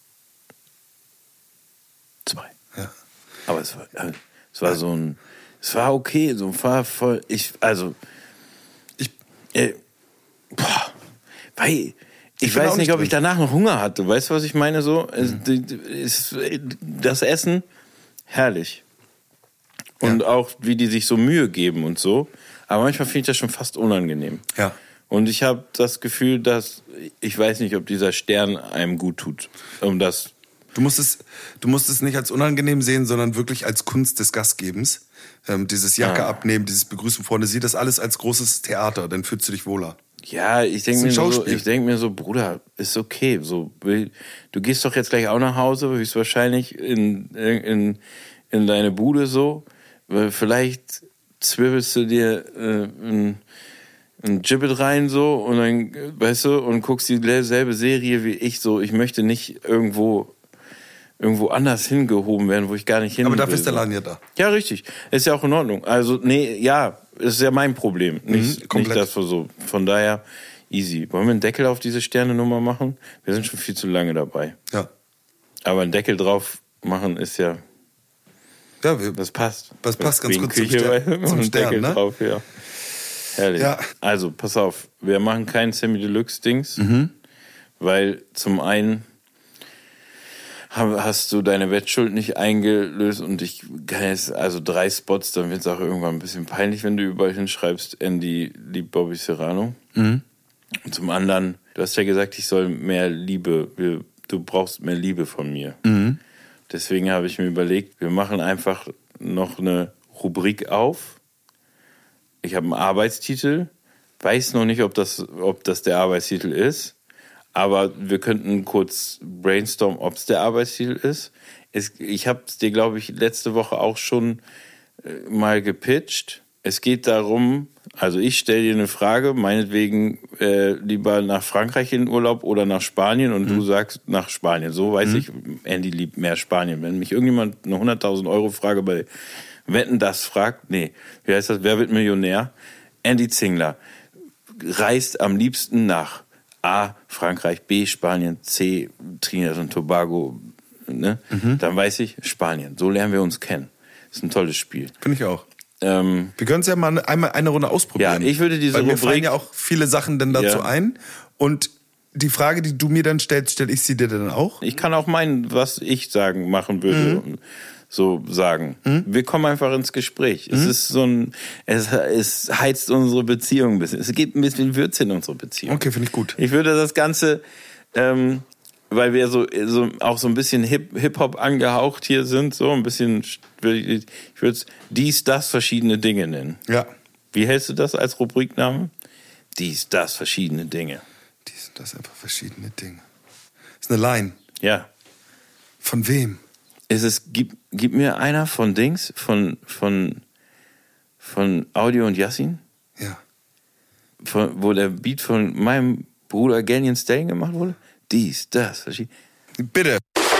Zwei. Ja. Aber es war, äh, es war so ein, es war okay, so war voll, ich, also, Ich, äh, boah, weil, Ich, ich weiß nicht, ob ich danach noch Hunger hatte. Weißt du, was ich meine? So, mhm. es, das Essen, herrlich. Und ja. auch, wie die sich so Mühe geben und so. Aber manchmal finde ich das schon fast unangenehm. Ja. Und ich habe das Gefühl, dass, ich weiß nicht, ob dieser Stern einem gut tut. Um das. Du musst es, du musst es nicht als unangenehm sehen, sondern wirklich als Kunst des Gastgebens. Ähm, dieses Jacke ah. abnehmen, dieses Begrüßen vorne. Sieh das alles als großes Theater, dann fühlst du dich wohler. Ja, ich denke mir, so, ich denk mir so, Bruder, ist okay. So, du gehst doch jetzt gleich auch nach Hause, höchstwahrscheinlich in, in, in deine Bude so. Vielleicht zwirbelst du dir äh, ein, ein Gibbet rein so und dann, weißt du, und guckst dieselbe Serie wie ich so. Ich möchte nicht irgendwo irgendwo anders hingehoben werden, wo ich gar nicht hin will. Aber dafür ist der Laden ja da. Ja, richtig. Ist ja auch in Ordnung. Also, nee, ja, ist ja mein Problem. Nicht, mhm, nicht das so. Von daher, easy. Wollen wir einen Deckel auf diese Sterne-Nummer machen? Wir sind schon viel zu lange dabei. Ja. Aber einen Deckel drauf machen ist ja... Ja, wir, das passt. Das passt ganz gut Küche, zum Stern, zum Stern Deckel ne? drauf, ja. Herrlich. Ja. Also, pass auf. Wir machen kein Semi-Deluxe-Dings, mhm. weil zum einen hast du deine Wettschuld nicht eingelöst und ich kann jetzt, also drei Spots, dann wird es auch irgendwann ein bisschen peinlich, wenn du überall hinschreibst, Andy liebt Bobby Serrano. Mhm. Und zum anderen, du hast ja gesagt, ich soll mehr Liebe, du brauchst mehr Liebe von mir. Mhm. Deswegen habe ich mir überlegt, wir machen einfach noch eine Rubrik auf. Ich habe einen Arbeitstitel, weiß noch nicht, ob das, ob das der Arbeitstitel ist. Aber wir könnten kurz brainstormen, ob es der Arbeitstitel ist. Es, ich habe es dir, glaube ich, letzte Woche auch schon äh, mal gepitcht. Es geht darum, also ich stelle dir eine Frage, meinetwegen äh, lieber nach Frankreich in Urlaub oder nach Spanien und mhm. du sagst nach Spanien. So weiß mhm. ich, Andy liebt mehr Spanien. Wenn mich irgendjemand eine hunderttausend Euro Frage bei Wetten, das fragt, nee, wie heißt das, wer wird Millionär? Andy Zingler reist am liebsten nach A, Frankreich, B, Spanien, C, Trinidad und Tobago, ne? Mhm. Dann weiß ich, Spanien. So lernen wir uns kennen. Das ist ein tolles Spiel. Finde ich auch. Ähm, wir können es ja mal einmal eine Runde ausprobieren. Ja, ich würde diese Weil mir Rubrik... fallen ja auch viele Sachen dann dazu ja. ein. Und die Frage, die du mir dann stellst, stelle ich sie dir dann auch? Ich kann auch meinen, was ich sagen, machen würde, mhm. so sagen. Mhm. Wir kommen einfach ins Gespräch. Mhm. Es ist so ein, es, es heizt unsere Beziehung ein bisschen. Es gibt ein bisschen Würze in unsere Beziehung. Okay, finde ich gut. Ich würde das Ganze, ähm, weil wir so, so auch so ein bisschen Hip, Hip-Hop angehaucht hier sind, so ein bisschen, ich würde es dies, das, verschiedene Dinge nennen. Ja. Wie hältst du das als Rubrikname? Dies, das, verschiedene Dinge. Dies und das, einfach verschiedene Dinge. Das ist eine Line. Ja. Von wem? Ist es, gib, gib mir einer von Dings, von, von, von Audio und Yassin? Ja. Von, wo der Beat von meinem Bruder Ganyan Stallion gemacht wurde? Dies, das, verschiedene. Bitte.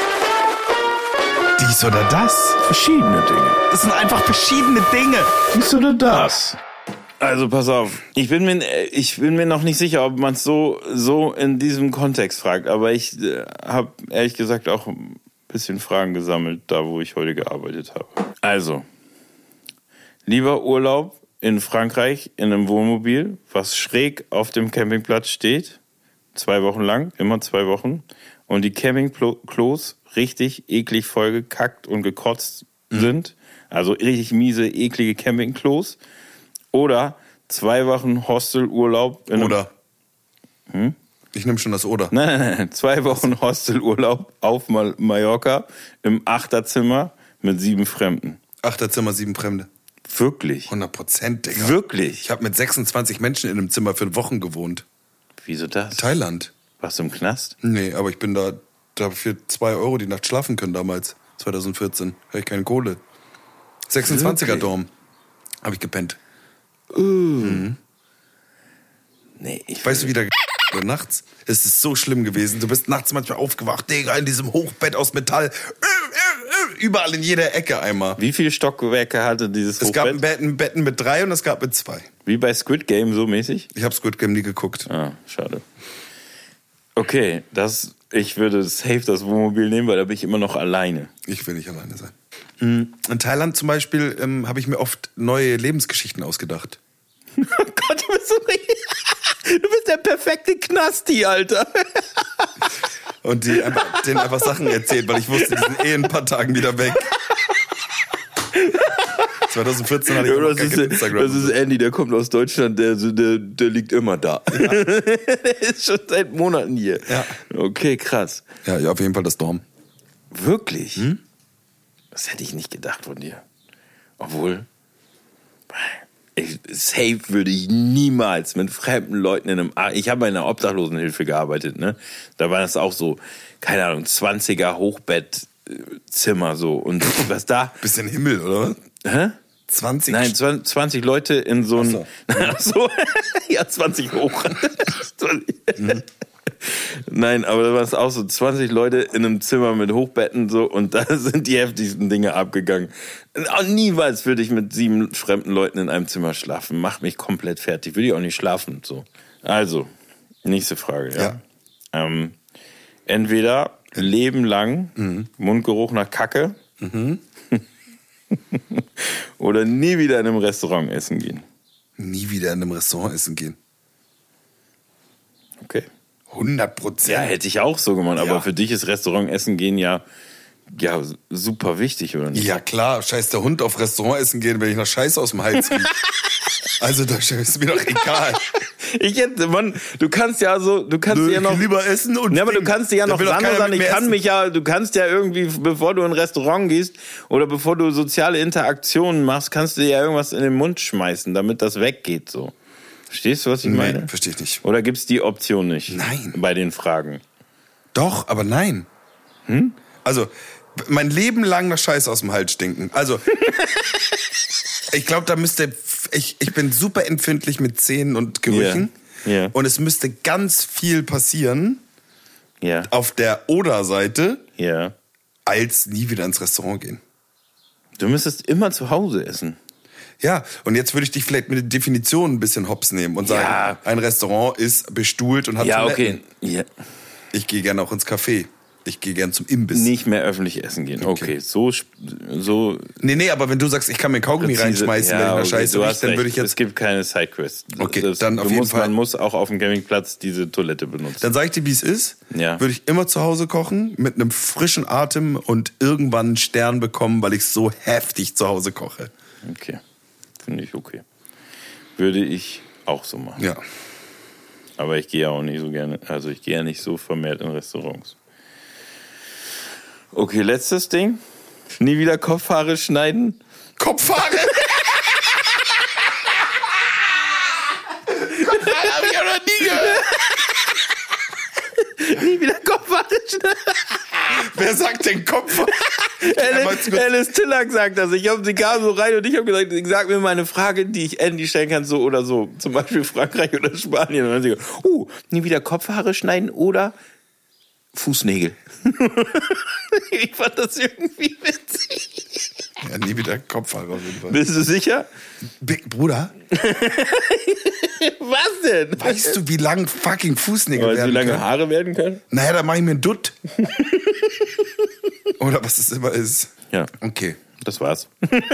Dies oder das? Verschiedene Dinge. Das sind einfach verschiedene Dinge. Dies oder das? Also pass auf, ich bin mir, ich bin mir noch nicht sicher, ob man es so, so in diesem Kontext fragt, aber ich äh, habe ehrlich gesagt auch ein bisschen Fragen gesammelt, da wo ich heute gearbeitet habe. Also, lieber Urlaub in Frankreich in einem Wohnmobil, was schräg auf dem Campingplatz steht, zwei Wochen lang, immer zwei Wochen, und die Campingklos richtig eklig vollgekackt und gekotzt mhm. sind, also richtig miese, eklige Campingklos, oder zwei Wochen Hostelurlaub. In oder. Hm? Ich nehme schon das Oder. Nein, nein, nein. Zwei Wochen Hostelurlaub auf Mallorca im Achterzimmer mit sieben Fremden. Achterzimmer, sieben Fremde. Wirklich? hundert Prozent, Digga. Wirklich? Ich habe mit sechsundzwanzig Menschen in einem Zimmer für Wochen gewohnt. Wieso das? Thailand. Warst du im Knast? Nee, aber ich bin da, da für zwei Euro die Nacht schlafen können damals. zwanzig vierzehn. Hatte ich keine Kohle. sechsundzwanziger Dorm. Habe ich gepennt. Uh. Mhm. Nee, ich weißt du, wie der nachts? Es ist so schlimm gewesen. Du bist nachts manchmal aufgewacht, Digga, in diesem Hochbett aus Metall. Überall in jeder Ecke einmal. Wie viele Stockwerke hatte dieses es Hochbett? Es gab Betten, Betten mit drei und es gab mit zwei. Wie bei Squid Game so mäßig? Ich habe Squid Game nie geguckt. Ah, schade. Okay, das, ich würde safe das Wohnmobil nehmen, weil da bin ich immer noch alleine. Ich will nicht alleine sein. In Thailand zum Beispiel ähm, habe ich mir oft neue Lebensgeschichten ausgedacht. Oh Gott, du bist so richtig. Du bist der perfekte Knasti, Alter. Und die einfach, denen einfach Sachen erzählt, weil ich wusste, die sind eh in ein paar Tagen wieder weg. zwanzig vierzehn hatte ich Ja, noch das, gar ist, kein Instagram. das ist Andy, der kommt aus Deutschland, der, der, der liegt immer da. Ja. Der ist schon seit Monaten hier. Ja. Okay, krass. Ja, ja, auf jeden Fall das Dorm. Wirklich? Hm? Das hätte ich nicht gedacht von dir. Obwohl, ich, safe würde ich niemals mit fremden Leuten in einem... Ich habe in einer Obdachlosenhilfe gearbeitet, ne? Da war das auch so, keine Ahnung, zwanziger Hochbettzimmer so. Und was da... Bisschen Himmel, oder? Hä? zwanzig? Nein, zwanzig Leute in so ein... Ach so. Ja, zwanzig hoch. mhm. Nein, aber da war es auch so, zwanzig Leute in einem Zimmer mit Hochbetten so und da sind die heftigsten Dinge abgegangen. Und niemals würde ich mit sieben fremden Leuten in einem Zimmer schlafen. Macht mich komplett fertig. Würde ich auch nicht schlafen. So. Also, nächste Frage. Ja. Ja. Ähm, entweder Leben lang mhm. Mundgeruch nach Kacke mhm. oder nie wieder in einem Restaurant essen gehen. Nie wieder in einem Restaurant essen gehen. Okay. hundert Prozent. Ja, hätte ich auch so gemacht. Ja. Aber für dich ist Restaurant essen gehen ja, ja super wichtig, oder nicht? Ja klar, scheiß der Hund auf Restaurant essen gehen, wenn ich nach Scheiße aus dem Hals kriege. Also das ist mir doch egal. Ich hätte, Mann, du kannst ja so, du kannst Nö, ja noch lieber essen und ja, aber du kannst dir ja noch Sandro sagen, ich kann essen. mich ja, du kannst ja irgendwie, bevor du in ein Restaurant gehst oder bevor du soziale Interaktionen machst, kannst du dir ja irgendwas in den Mund schmeißen, damit das weggeht so. Verstehst du, was ich nee, meine? Verstehe ich nicht. Oder gibt's die Option nicht? Nein. Bei den Fragen. Doch, aber nein. Hm? Also, mein Leben lang nach Scheiße aus dem Hals stinken. Also, ich glaube, da müsste, ich, ich bin super empfindlich mit Zähnen und Gerüchen. Ja. Ja. Und es müsste ganz viel passieren Ja. auf der Oder-Seite, Ja. als nie wieder ins Restaurant gehen. Du müsstest immer zu Hause essen. Ja, und jetzt würde ich dich vielleicht mit der Definition ein bisschen hops nehmen und sagen, Ja. ein Restaurant ist bestuhlt und hat Ja, Toiletten. okay. Ja. Ich gehe gerne auch ins Café. Ich gehe gerne zum Imbiss. Nicht mehr öffentlich essen gehen. Okay, Okay. so, so Nee, nee, aber wenn du sagst, ich kann mir Kaugummi präzise- reinschmeißen, ja, wenn ich nach okay, Scheiße du rieche, hast dann recht. würde ich Es jetzt... gibt keine Sidequests. Okay, das, dann auf du jeden musst, Fall- Man muss auch auf dem Campingplatz diese Toilette benutzen. Dann sage ich dir, wie es ist. Ja. Würde ich immer zu Hause kochen, mit einem frischen Atem und irgendwann einen Stern bekommen, weil ich so heftig zu Hause koche. Okay, finde ich okay. Würde ich auch so machen. Ja. Aber ich gehe ja auch nicht so gerne, also ich gehe ja nicht so vermehrt in Restaurants. Okay, letztes Ding. Nie wieder Kopfhaare schneiden. Kopfhaare! Kopfhaare habe ich auch noch nie gehört. Nie wieder Kopfhaare schneiden. Wer sagt denn Kopfhaare? Alice, Alice Tillack sagt das. Ich hab, sie kam so rein und ich habe gesagt, sag mir mal eine Frage, die ich Andy stellen kann, so oder so. Zum Beispiel Frankreich oder Spanien. Und dann hat sie gesagt, uh, nie wieder Kopfhaare schneiden oder Fußnägel. Ich fand das irgendwie witzig. Ja, nie wieder Kopfhaare auf jeden Fall. Bist du sicher? Big Bruder, Was denn? weißt du, wie lang fucking Fußnägel Weißt du, werden wie lange können? Haare werden können? Naja, da mache ich mir einen Dutt. Oder was es immer ist. Ja, Okay, das war's.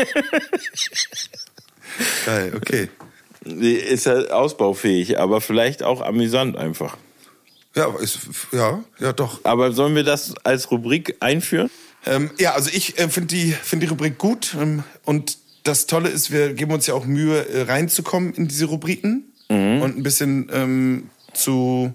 geil, okay. Ist halt ausbaufähig, aber vielleicht auch amüsant einfach. Ja, ist, ja, ja, doch. Aber sollen wir das als Rubrik einführen? Ähm, ja, also ich äh, finde die, find die Rubrik gut. Ähm, und das Tolle ist, wir geben uns ja auch Mühe, äh, reinzukommen in diese Rubriken mhm. und ein bisschen ähm, zu,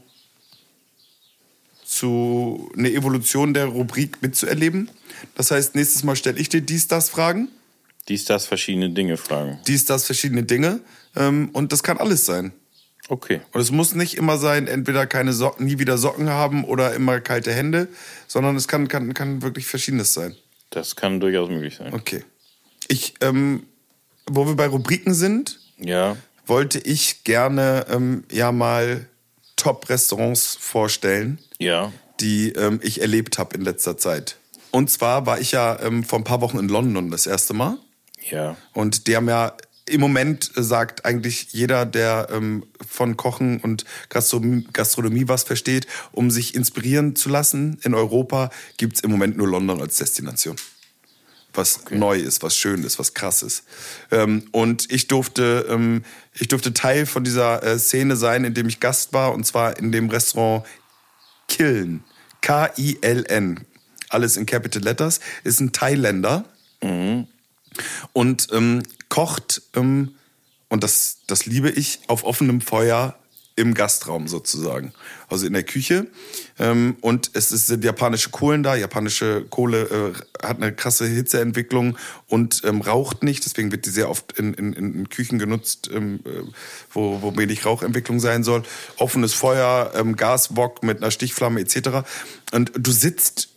zu eine Evolution der Rubrik mitzuerleben. Das heißt, nächstes Mal stelle ich dir dies, das Fragen. Dies, das, verschiedene Dinge fragen. Dies, das, verschiedene Dinge. Ähm, und das kann alles sein. Okay. Und es muss nicht immer sein, entweder keine Socken, nie wieder Socken haben oder immer kalte Hände, sondern es kann, kann, kann wirklich Verschiedenes sein. Das kann durchaus möglich sein. Okay. Ich, ähm, wo wir bei Rubriken sind, Ja. wollte ich gerne ähm, ja mal Top-Restaurants vorstellen, Ja. die ähm, ich erlebt habe in letzter Zeit. Und zwar war ich ja ähm, vor ein paar Wochen in London das erste Mal. Ja. Und die haben ja im Moment, äh, sagt eigentlich jeder, der ähm, von Kochen und Gastronomie, Gastronomie was versteht, um sich inspirieren zu lassen in Europa, gibt's im Moment nur London als Destination. was okay. neu ist, was schön ist, was krass ist. Ähm, und ich durfte, ähm, ich durfte Teil von dieser äh, Szene sein, in dem ich Gast war, und zwar in dem Restaurant Kiln. K I L N. Alles in Capital Letters. Ist ein Thailänder. Mhm. Und ähm, kocht, ähm, und das, das liebe ich, auf offenem Feuer im Gastraum sozusagen. Also in der Küche. Ähm, und es ist, sind japanische Kohlen da. Japanische Kohle äh, hat eine krasse Hitzeentwicklung und ähm, raucht nicht. Deswegen wird die sehr oft in, in, in Küchen genutzt, ähm, wo, wo wenig Rauchentwicklung sein soll. Offenes Feuer, ähm, Gaswok mit einer Stichflamme et cetera. Und du sitzt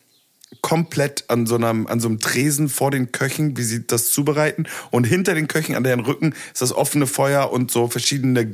komplett an so einem, an so einem Tresen vor den Köchen, wie sie das zubereiten. Und hinter den Köchen, an deren Rücken, ist das offene Feuer und so verschiedene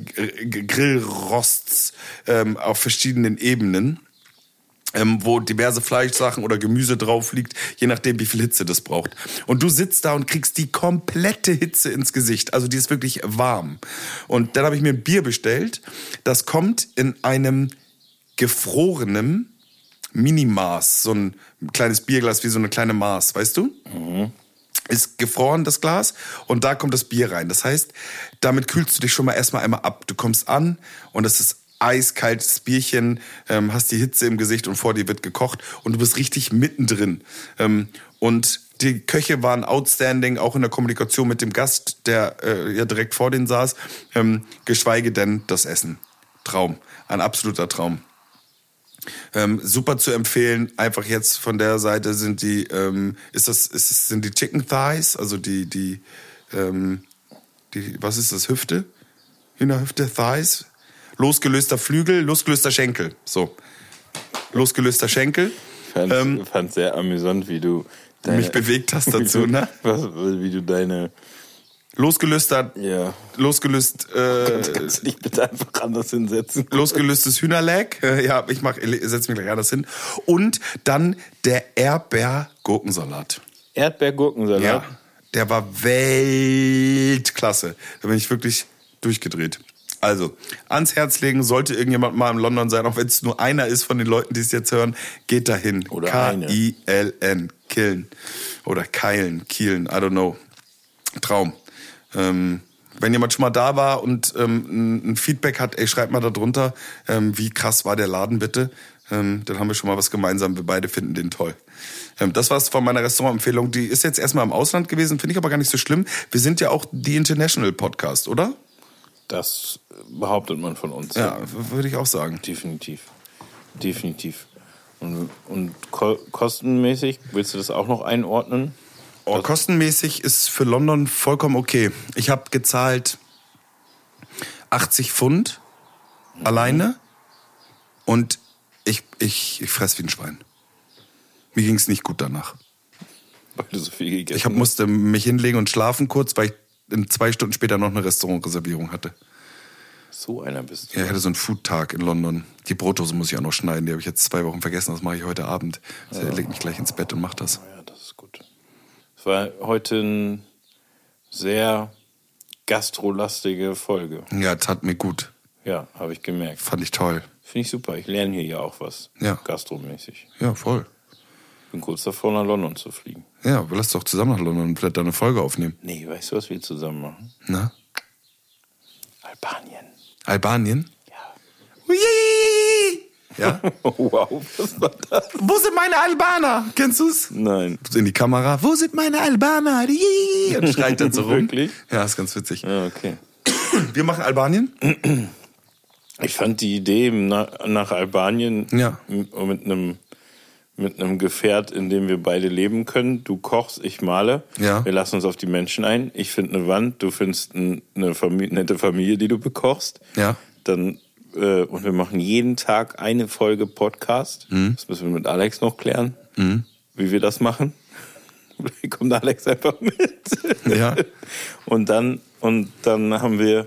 Grillrosts ähm, auf verschiedenen Ebenen, ähm, wo diverse Fleischsachen oder Gemüse drauf liegt, je nachdem, wie viel Hitze das braucht. Und du sitzt da und kriegst die komplette Hitze ins Gesicht. Also die ist wirklich warm. Und dann habe ich mir ein Bier bestellt. Das kommt in einem gefrorenen Mini-Maß, so ein kleines Bierglas wie so eine kleine Maß, weißt du? Mhm. Ist gefroren, das Glas, und da kommt das Bier rein. Das heißt, damit kühlst du dich schon mal erstmal einmal ab. Du kommst an und es ist eiskaltes Bierchen, ähm, hast die Hitze im Gesicht und vor dir wird gekocht und du bist richtig mittendrin. Ähm, und die Köche waren outstanding, auch in der Kommunikation mit dem Gast, der äh, ja direkt vor denen saß, ähm, geschweige denn das Essen. Traum, ein absoluter Traum. Ähm, super zu empfehlen. Einfach jetzt von der Seite sind die, ähm, ist das, ist das, sind die Chicken Thighs, also die, die, ähm, die, was ist das, Hüfte? Hühnerhüfte, Thighs? Losgelöster Flügel, losgelöster Schenkel. So. Losgelöster Schenkel. Ich fand, ähm, fand sehr amüsant, wie du deine, mich bewegt hast dazu, ne? Was, wie du deine Losgelöster, ja. losgelöst, äh, kannst du dich bitte einfach anders hinsetzen? Losgelöstes Hühnerleck, äh, ja, ich mach, setz mich gleich anders hin. Und dann der Erdbeer-Gurkensalat. Erdbeer-Gurkensalat? Ja, der war Weltklasse. Da bin ich wirklich durchgedreht. Also, ans Herz legen, sollte irgendjemand mal in London sein, auch wenn es nur einer ist von den Leuten, die es jetzt hören, geht dahin. Oder K I L N, Kiln. Oder Keilen, Kielen, I don't know. Traum. Ähm, wenn jemand schon mal da war und ähm, ein Feedback hat, ey, schreibt mal da drunter, ähm, wie krass war der Laden bitte. Ähm, dann haben wir schon mal was gemeinsam. Wir beide finden den toll. Ähm, das war's von meiner Restaurantempfehlung. Die ist jetzt erstmal im Ausland gewesen, finde ich aber gar nicht so schlimm. Wir sind ja auch die International Podcast, oder? Das behauptet man von uns. Ja, würde ich auch sagen. Definitiv. Definitiv. Und, und ko- kostenmäßig, willst du das auch noch einordnen? Oh, kostenmäßig ist für London vollkommen okay. Ich habe gezahlt achtzig Pfund mhm. alleine und ich, ich, ich fress wie ein Schwein. Mir ging es nicht gut danach. Weil du so viel gegessen hast? Ich hab, musste mich hinlegen und schlafen kurz, weil ich in zwei Stunden später noch eine Restaurantreservierung hatte. So einer bist du. Ja, ich hatte so einen Food-Tag in London. Die Brotdose muss ich auch noch schneiden. Die habe ich jetzt zwei Wochen vergessen. Das mache ich heute Abend. Also ja. Er legt mich gleich ins Bett und macht das. Ja, das ist gut. Es war heute eine sehr gastrolastige Folge. Ja, tat mir gut. Ja, habe ich gemerkt. Fand ich toll. Finde ich super. Ich lerne hier ja auch was. Ja. Gastromäßig. Ja, voll. Bin kurz davor, nach London zu fliegen. Ja, aber lass doch zusammen nach London und vielleicht da eine Folge aufnehmen. Nee, weißt du, was wir zusammen machen? Na? Albanien. Albanien? Ja. Ui! Ja? Wow, was war das? Wo sind meine Albaner? Kennst du's? Nein. In die Kamera. Wo sind meine Albaner? Und schreit dann so rum. Wirklich? Ja, ist ganz witzig. Ja, okay. Wir machen Albanien? Ich fand die Idee nach, nach Albanien ja. mit einem mit einem Gefährt, in dem wir beide leben können. Du kochst, ich male. Ja. Wir lassen uns auf die Menschen ein. Ich finde eine Wand, du findest eine Familie, nette Familie, die du bekochst. Ja. Dann äh, und wir machen jeden Tag eine Folge Podcast. Mhm. Das müssen wir mit Alex noch klären, mhm. wie wir das machen. Vielleicht kommt Alex einfach mit. Ja. Und dann und dann haben wir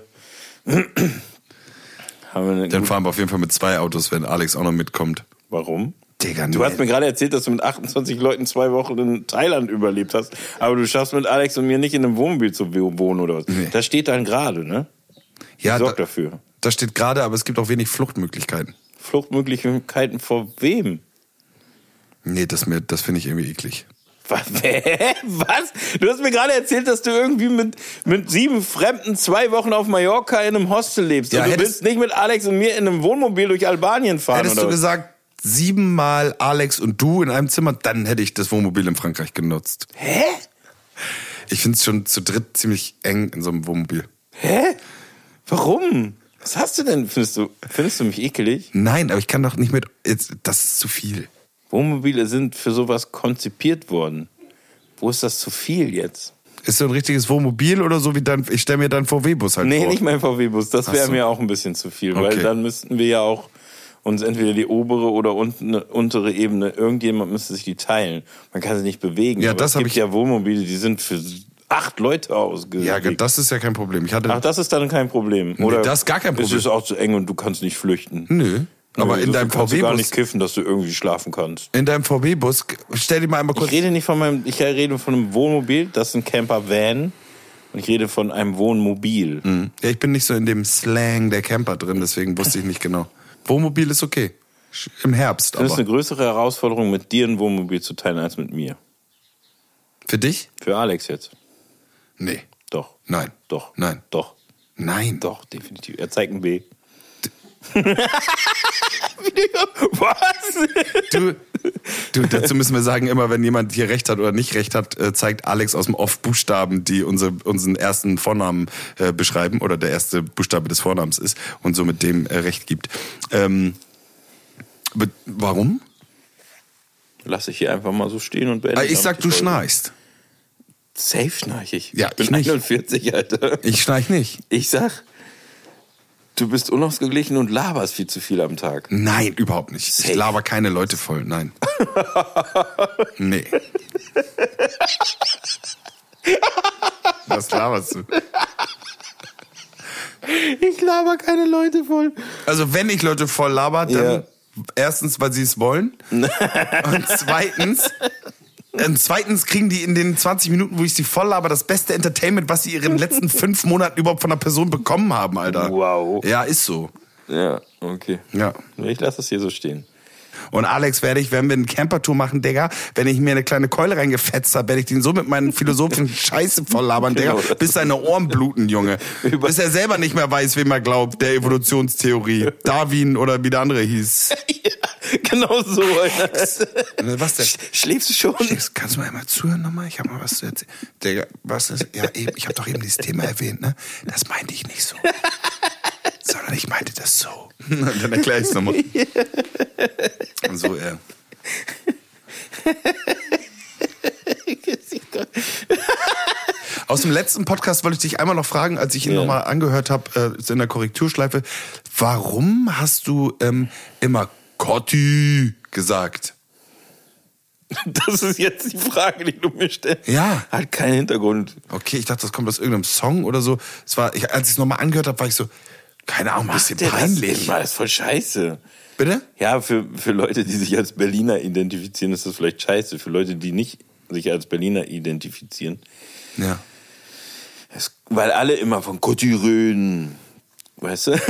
haben wir eine Dann fahren wir auf jeden Fall mit zwei Autos, wenn Alex auch noch mitkommt. Warum? Digga, du hast mir gerade erzählt, dass du mit achtundzwanzig Leuten zwei Wochen in Thailand überlebt hast, aber du schaffst mit Alex und mir nicht in einem Wohnmobil zu wohnen oder was. Nee. Das steht dann gerade, ne? Ja, sorg da, dafür. Das steht gerade, aber es gibt auch wenig Fluchtmöglichkeiten. Fluchtmöglichkeiten vor wem? Nee, das, das finde ich irgendwie eklig. Was? Was? Du hast mir gerade erzählt, dass du irgendwie mit, mit sieben Fremden zwei Wochen auf Mallorca in einem Hostel lebst. Ja, und du hättest- willst nicht mit Alex und mir in einem Wohnmobil durch Albanien fahren, Hättest oder du was? gesagt, siebenmal Alex und du in einem Zimmer, dann hätte ich das Wohnmobil in Frankreich genutzt. Hä? Ich finde es schon zu dritt ziemlich eng in so einem Wohnmobil. Hä? Warum? Was hast du denn? Findest du, findest du mich ekelig? Nein, aber ich kann doch nicht mit... Jetzt, das ist zu viel. Wohnmobile sind für sowas konzipiert worden. Wo ist das zu viel jetzt? Ist so ein richtiges Wohnmobil oder so wie dein... Ich stelle mir deinen V W-Bus halt Nee, vor. nicht mein V W-Bus. Das Ach wäre so. mir auch ein bisschen zu viel, weil Okay. dann müssten wir ja auch uns entweder die obere oder unten, untere Ebene, irgendjemand müsste sich die teilen. Man kann sie nicht bewegen. Ja, aber das es hab gibt ich- ja Wohnmobile, die sind für acht Leute ausgelegt. Ja, das ist ja kein Problem. Ich hatte... Ach, das ist dann kein Problem, oder? das ist gar kein Problem. Es ist auch zu eng und du kannst nicht flüchten. Nö. Aber Nö, in so deinem viel kannst du gar nicht V W-Bus... kiffen, dass du irgendwie schlafen kannst. In deinem V W-Bus... Stell dir mal einmal kurz... Ich rede nicht von meinem, ich rede von einem Wohnmobil, das ist ein Camper-Van. Und ich rede von einem Wohnmobil. Mhm. Ja, ich bin nicht so in dem Slang der Camper drin, deswegen wusste ich nicht genau. Wohnmobil ist okay. Sch- Im Herbst, Ich finde es aber. eine größere Herausforderung, mit dir ein Wohnmobil zu teilen, als mit mir. Für dich? Für Alex jetzt. Nee. Doch. Nein. Doch. Nein. Doch. Nein. Doch, definitiv. Er zeigt ein B. Was? Du, du, dazu müssen wir sagen, immer wenn jemand hier recht hat oder nicht recht hat, äh, zeigt Alex aus dem Off Buchstaben, die unsere, unseren ersten Vornamen äh, beschreiben oder der erste Buchstabe des Vornamens ist und somit dem äh, Recht gibt. Ähm, be- warum? Lass ich hier einfach mal so stehen und beenden. Ah, ich sag, damit du die Folge- schnarchst. Safe schnarch ich. Ja, ich bin ich nicht. einundvierzig, Alter. Ich schnarch nicht. Ich sag, du bist unausgeglichen und laberst viel zu viel am Tag. Nein, überhaupt nicht. Safe. Ich laber keine Leute voll, nein. Nee. Was laberst du? Ich laber keine Leute voll. Also wenn ich Leute voll laber, dann Ja. erstens, weil sie es wollen und zweitens, und zweitens kriegen die in den zwanzig Minuten, wo ich sie voll laber, das beste Entertainment, was sie in den letzten fünf Monaten überhaupt von einer Person bekommen haben, Alter. Wow. Ja, ist so. Ja, okay. Ja. Ich lasse das hier so stehen. Und Alex werde ich, wenn wir eine Campertour machen, Digga, wenn ich mir eine kleine Keule reingefetzt habe, werde ich den so mit meinen philosophischen Scheiße voll labern, Digga, Genau. bis seine Ohren bluten, Junge. Bis er selber nicht mehr weiß, wem er glaubt, der Evolutionstheorie. Darwin oder wie der andere hieß. Ja, genau so. Alter. Was denn? Sch- Schläfst du schon? Schiss, kannst du mal einmal zuhören nochmal? Ich habe mal was zu erzählen. Digga, was ist? Ja, eben, ich habe doch eben dieses Thema erwähnt, ne? Das meinte ich nicht so. Sondern ich meinte das so. Dann erkläre ich es nochmal. So, äh. Aus dem letzten Podcast wollte ich dich einmal noch fragen, als ich ihn Ja. nochmal angehört habe, äh, in der Korrekturschleife. Warum hast du ähm, immer Cotti gesagt? Das ist jetzt die Frage, die du mir stellst. Ja. Hat keinen Hintergrund. Okay, ich dachte, das kommt aus irgendeinem Song oder so. Es war, ich, als ich es nochmal angehört habe, war ich so, keine Ahnung, ein bisschen Der peinlich. Das ist voll scheiße. Bitte? Ja, für, für Leute, die sich als Berliner identifizieren, ist das vielleicht scheiße. Für Leute, die nicht sich als Berliner identifizieren. Ja. Es, weil alle immer von Cotti reden. Weißt du?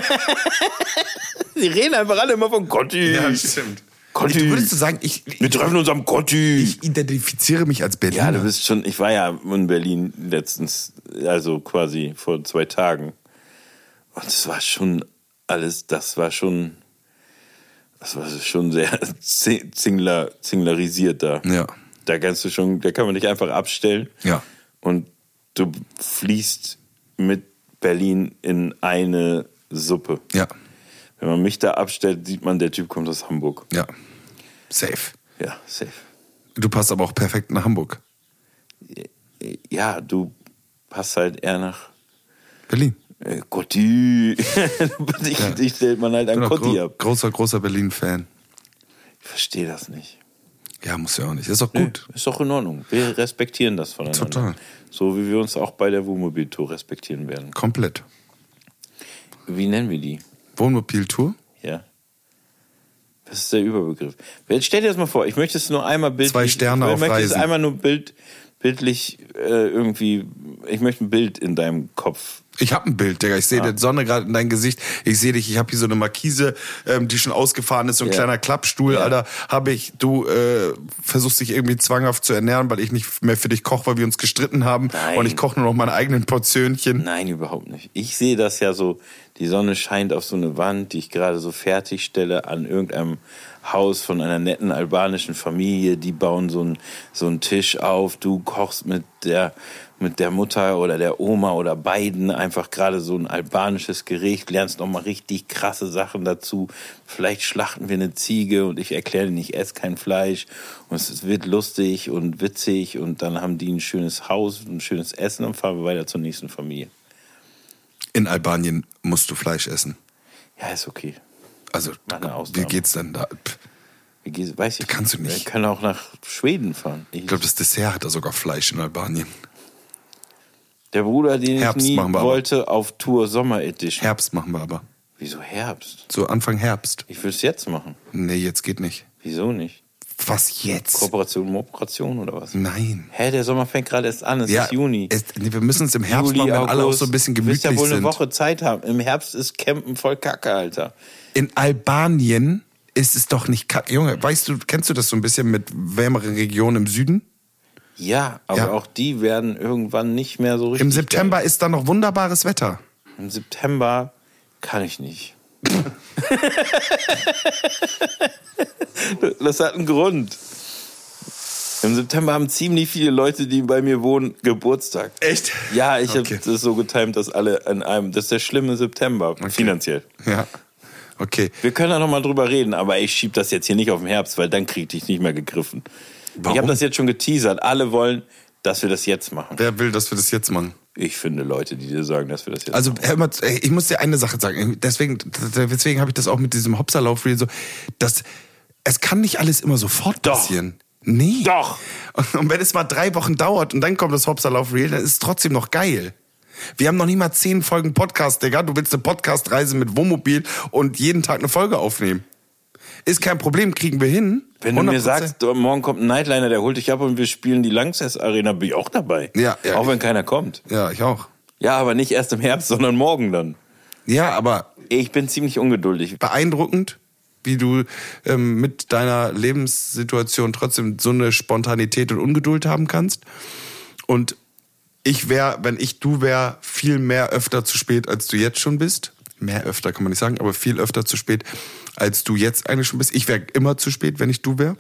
Sie reden einfach alle immer von Cotti. stimmt. Cotti. Du würdest du sagen, ich, Wir treffen uns am Cotti. ich identifiziere mich als Berliner. Ja, du bist schon, ich war ja in Berlin letztens, also quasi vor zwei Tagen. Und es war schon alles, das war schon, das war schon sehr zingler, zinglerisiert da. Ja. Da kannst du schon, da kann man dich einfach abstellen. Ja. Und du fließt mit Berlin in eine Suppe. Ja. Wenn man mich da abstellt, sieht man, der Typ kommt aus Hamburg. Ja. Safe. Ja, safe. Du passt aber auch perfekt nach Hamburg. Ja, du passt halt eher nach Berlin. äh, Cotti. dich, Ja. dich stellt man halt Ich an bin auch Cotti gro ab. großer, großer Berlin-Fan. Ich verstehe das nicht. Ja, muss ja auch nicht. Ist doch gut. Ist doch in Ordnung. Wir respektieren das voneinander. Total. So wie wir uns auch bei der Wohnmobiltour respektieren werden. Komplett. Wie nennen wir die? Wohnmobiltour? Ja. Was ist der Überbegriff? Stell dir das mal vor, ich möchte es nur einmal bildlich... Zwei Sterne ich auf möchte es Reisen. einmal nur bild, bildlich äh, irgendwie... Ich möchte ein Bild in deinem Kopf Ich hab ein Bild, Digga. Ich sehe Ah. die Sonne gerade in dein Gesicht. Ich sehe dich. Ich habe hier so eine Markise, ähm, die schon ausgefahren ist. So ein Ja. kleiner Klappstuhl, Ja. Alter. Habe ich. Du äh, versuchst dich irgendwie zwanghaft zu ernähren, weil ich nicht mehr für dich koche, weil wir uns gestritten haben. Nein. Und ich koche nur noch meine eigenen Portionchen. Nein, überhaupt nicht. Ich sehe das ja so, die Sonne scheint auf so eine Wand, die ich gerade so fertigstelle an irgendeinem Haus von einer netten albanischen Familie. Die bauen so einen so einen Tisch auf. Du kochst mit der mit der Mutter oder der Oma oder beiden einfach gerade so ein albanisches Gericht, lernst noch mal richtig krasse Sachen dazu. Vielleicht schlachten wir eine Ziege und ich erkläre denen, ich esse kein Fleisch und es wird lustig und witzig und dann haben die ein schönes Haus, ein schönes Essen und fahren wir weiter zur nächsten Familie. In Albanien musst du Fleisch essen. Ja, ist okay. Also, Mach eine wie Ausnahme. geht's denn da? Pff, Wie geht's? Weiß ich Kannst du nicht. Wir können auch nach Schweden fahren. Ich, Ich glaube, das Dessert hat da sogar Fleisch in Albanien. der Bruder, den Herbst ich nie machen wir aber. wollte, auf Tour Sommer Edition. Herbst machen wir aber. Wieso Herbst? So Anfang Herbst. Ich will es jetzt machen. Nee, jetzt geht nicht. Wieso nicht? Was jetzt? Kooperation, Mooperation oder was? Nein. Hä, der Sommer fängt gerade erst an, es ist Juni. Es, nee, wir müssen uns im Herbst Juli, machen, wenn alle auch August. so ein bisschen Du wirst gemütlich ja wohl eine sind. Woche Zeit haben. Im Herbst ist Campen voll Kacke, Alter. In Albanien ist es doch nicht kacke. Junge, weißt du, kennst du das so ein bisschen mit wärmeren Regionen im Süden? Ja, aber Ja. auch die werden irgendwann nicht mehr so richtig. Im September ist da noch wunderbares Wetter. Geil. Im September kann ich nicht. Das hat einen Grund. Im September haben ziemlich viele Leute, die bei mir wohnen, Geburtstag. Echt? Ja, ich Okay. habe das so getimt, dass alle an einem. Das ist der schlimme September, finanziell. Ja. Okay. Wir können da nochmal drüber reden, aber ich schieb das jetzt hier nicht auf den Herbst, weil dann krieg ich nicht mehr gegriffen. Warum? Ich habe das jetzt schon geteasert. Alle wollen, dass wir das jetzt machen. Wer will, dass wir das jetzt machen? Ich finde Leute, die dir sagen, dass wir das jetzt Also, machen. hör mal, ey, ich muss dir eine Sache sagen. Deswegen, deswegen habe ich das auch mit diesem Hopsalauf-Reel so, dass es kann nicht alles immer sofort Doch. passieren. Nee. Doch. Und wenn es mal drei Wochen dauert und dann kommt das Hopsalauf-Reel, dann ist es trotzdem noch geil. Wir haben noch nicht mal zehn Folgen Podcast, Digga. Du willst eine Podcast-Reise mit Wohnmobil und jeden Tag eine Folge aufnehmen. Ist kein Problem, kriegen wir hin. Wenn du mir hundert Prozent. sagst, oh, morgen kommt ein Nightliner, der holt dich ab und wir spielen die Lanxess Arena, bin ich auch dabei. Ja, ja, auch wenn ich- keiner kommt. Ja, ich auch. Ja, aber nicht erst im Herbst, sondern morgen dann. Ja, aber Ich bin ziemlich ungeduldig. beeindruckend, wie du ähm, mit deiner Lebenssituation trotzdem so eine Spontanität und Ungeduld haben kannst. Und ich wäre, wenn ich du wäre, viel mehr öfter zu spät, als du jetzt schon bist. Mehr öfter kann man nicht sagen, aber viel öfter zu spät, als du jetzt eigentlich schon bist. Ich wäre immer zu spät, wenn ich du wäre.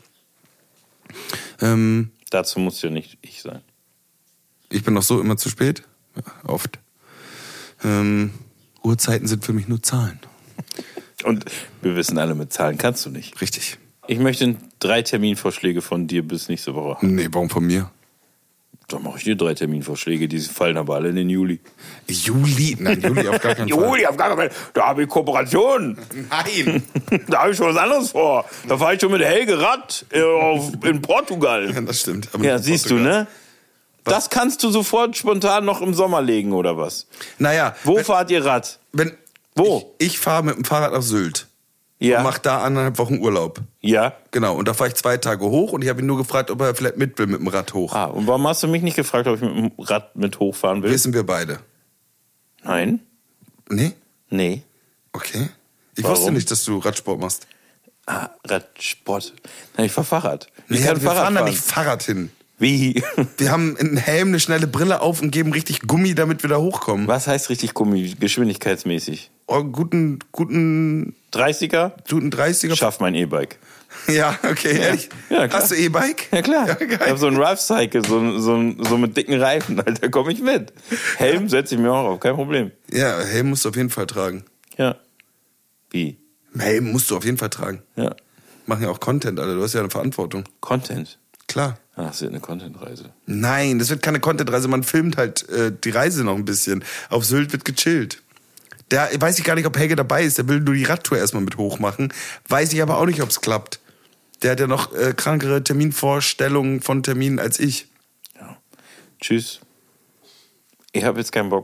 Ähm, Dazu muss ja nicht ich sein. ich bin noch so immer zu spät. Ja, oft. Ähm, Uhrzeiten sind für mich nur Zahlen. Und wir wissen alle, mit Zahlen kannst du nicht. Richtig. Ich möchte drei Terminvorschläge von dir bis nächste Woche haben. Nee, warum von mir? Dann mache ich dir drei Terminvorschläge, die fallen aber alle in den Juli. Juli? Nein, Juli auf gar keinen Fall. Juli, auf gar keinen Fall. Da habe ich Kooperation. Nein. Da habe ich schon was anderes vor. Da fahre ich schon mit Helge Ratt äh, auf, in Portugal. Ja, das stimmt. Aber Ja, mit siehst du, Portugal. ne? Das kannst du sofort spontan noch im Sommer legen, oder was? Naja, Wo wenn, fahrt ihr Rad? wenn Wo? Ich, ich fahre mit dem Fahrrad nach Sylt Ja. und mache da anderthalb Wochen Urlaub. Ja. Genau, und da fahre ich zwei Tage hoch und ich habe ihn nur gefragt, ob er vielleicht mit will mit dem Rad hoch. Ah, und warum hast du mich nicht gefragt, ob ich mit dem Rad mit hochfahren will? Wissen wir beide. Nein? Nee? Nee. Okay. Ich Warum? wusste nicht, dass du Radsport machst. Ah, Radsport. Nein, ich fahr Fahrrad. Ich Nee, kann wir Fahrrad fahren da fahren. nicht Fahrrad hin. Wie? Wir haben einen Helm, eine schnelle Brille auf und geben richtig Gummi, damit wir da hochkommen. Was heißt richtig Gummi, geschwindigkeitsmäßig? Oh, guten, guten, dreißiger? guten dreißiger. Schaff mein E-Bike. Ja, okay, ehrlich. Ja, klar. Hast du E-Bike? Ja klar. Ja, ich geil. hab so ein Rough Cycle, so, so, so mit dicken Reifen, Alter, komm ich mit. Helm setze ich mir auch auf, kein Problem. Ja, Helm musst du auf jeden Fall tragen. Ja. Wie? Helm musst du auf jeden Fall tragen. Ja. Machen ja auch Content, Alter. Du hast ja eine Verantwortung. Content. Klar. Ach, das wird eine Content-Reise. Nein, das wird keine Content-Reise. Man filmt halt äh, die Reise noch ein bisschen. Auf Sylt wird gechillt. Der weiß ich gar nicht, ob Helge dabei ist. Der will nur die Radtour erstmal mit hochmachen. Weiß ich aber auch nicht, ob es klappt. Der hat ja noch äh, krankere Terminvorstellungen von Terminen als ich. Ja. Tschüss. Ich habe jetzt keinen Bock mehr.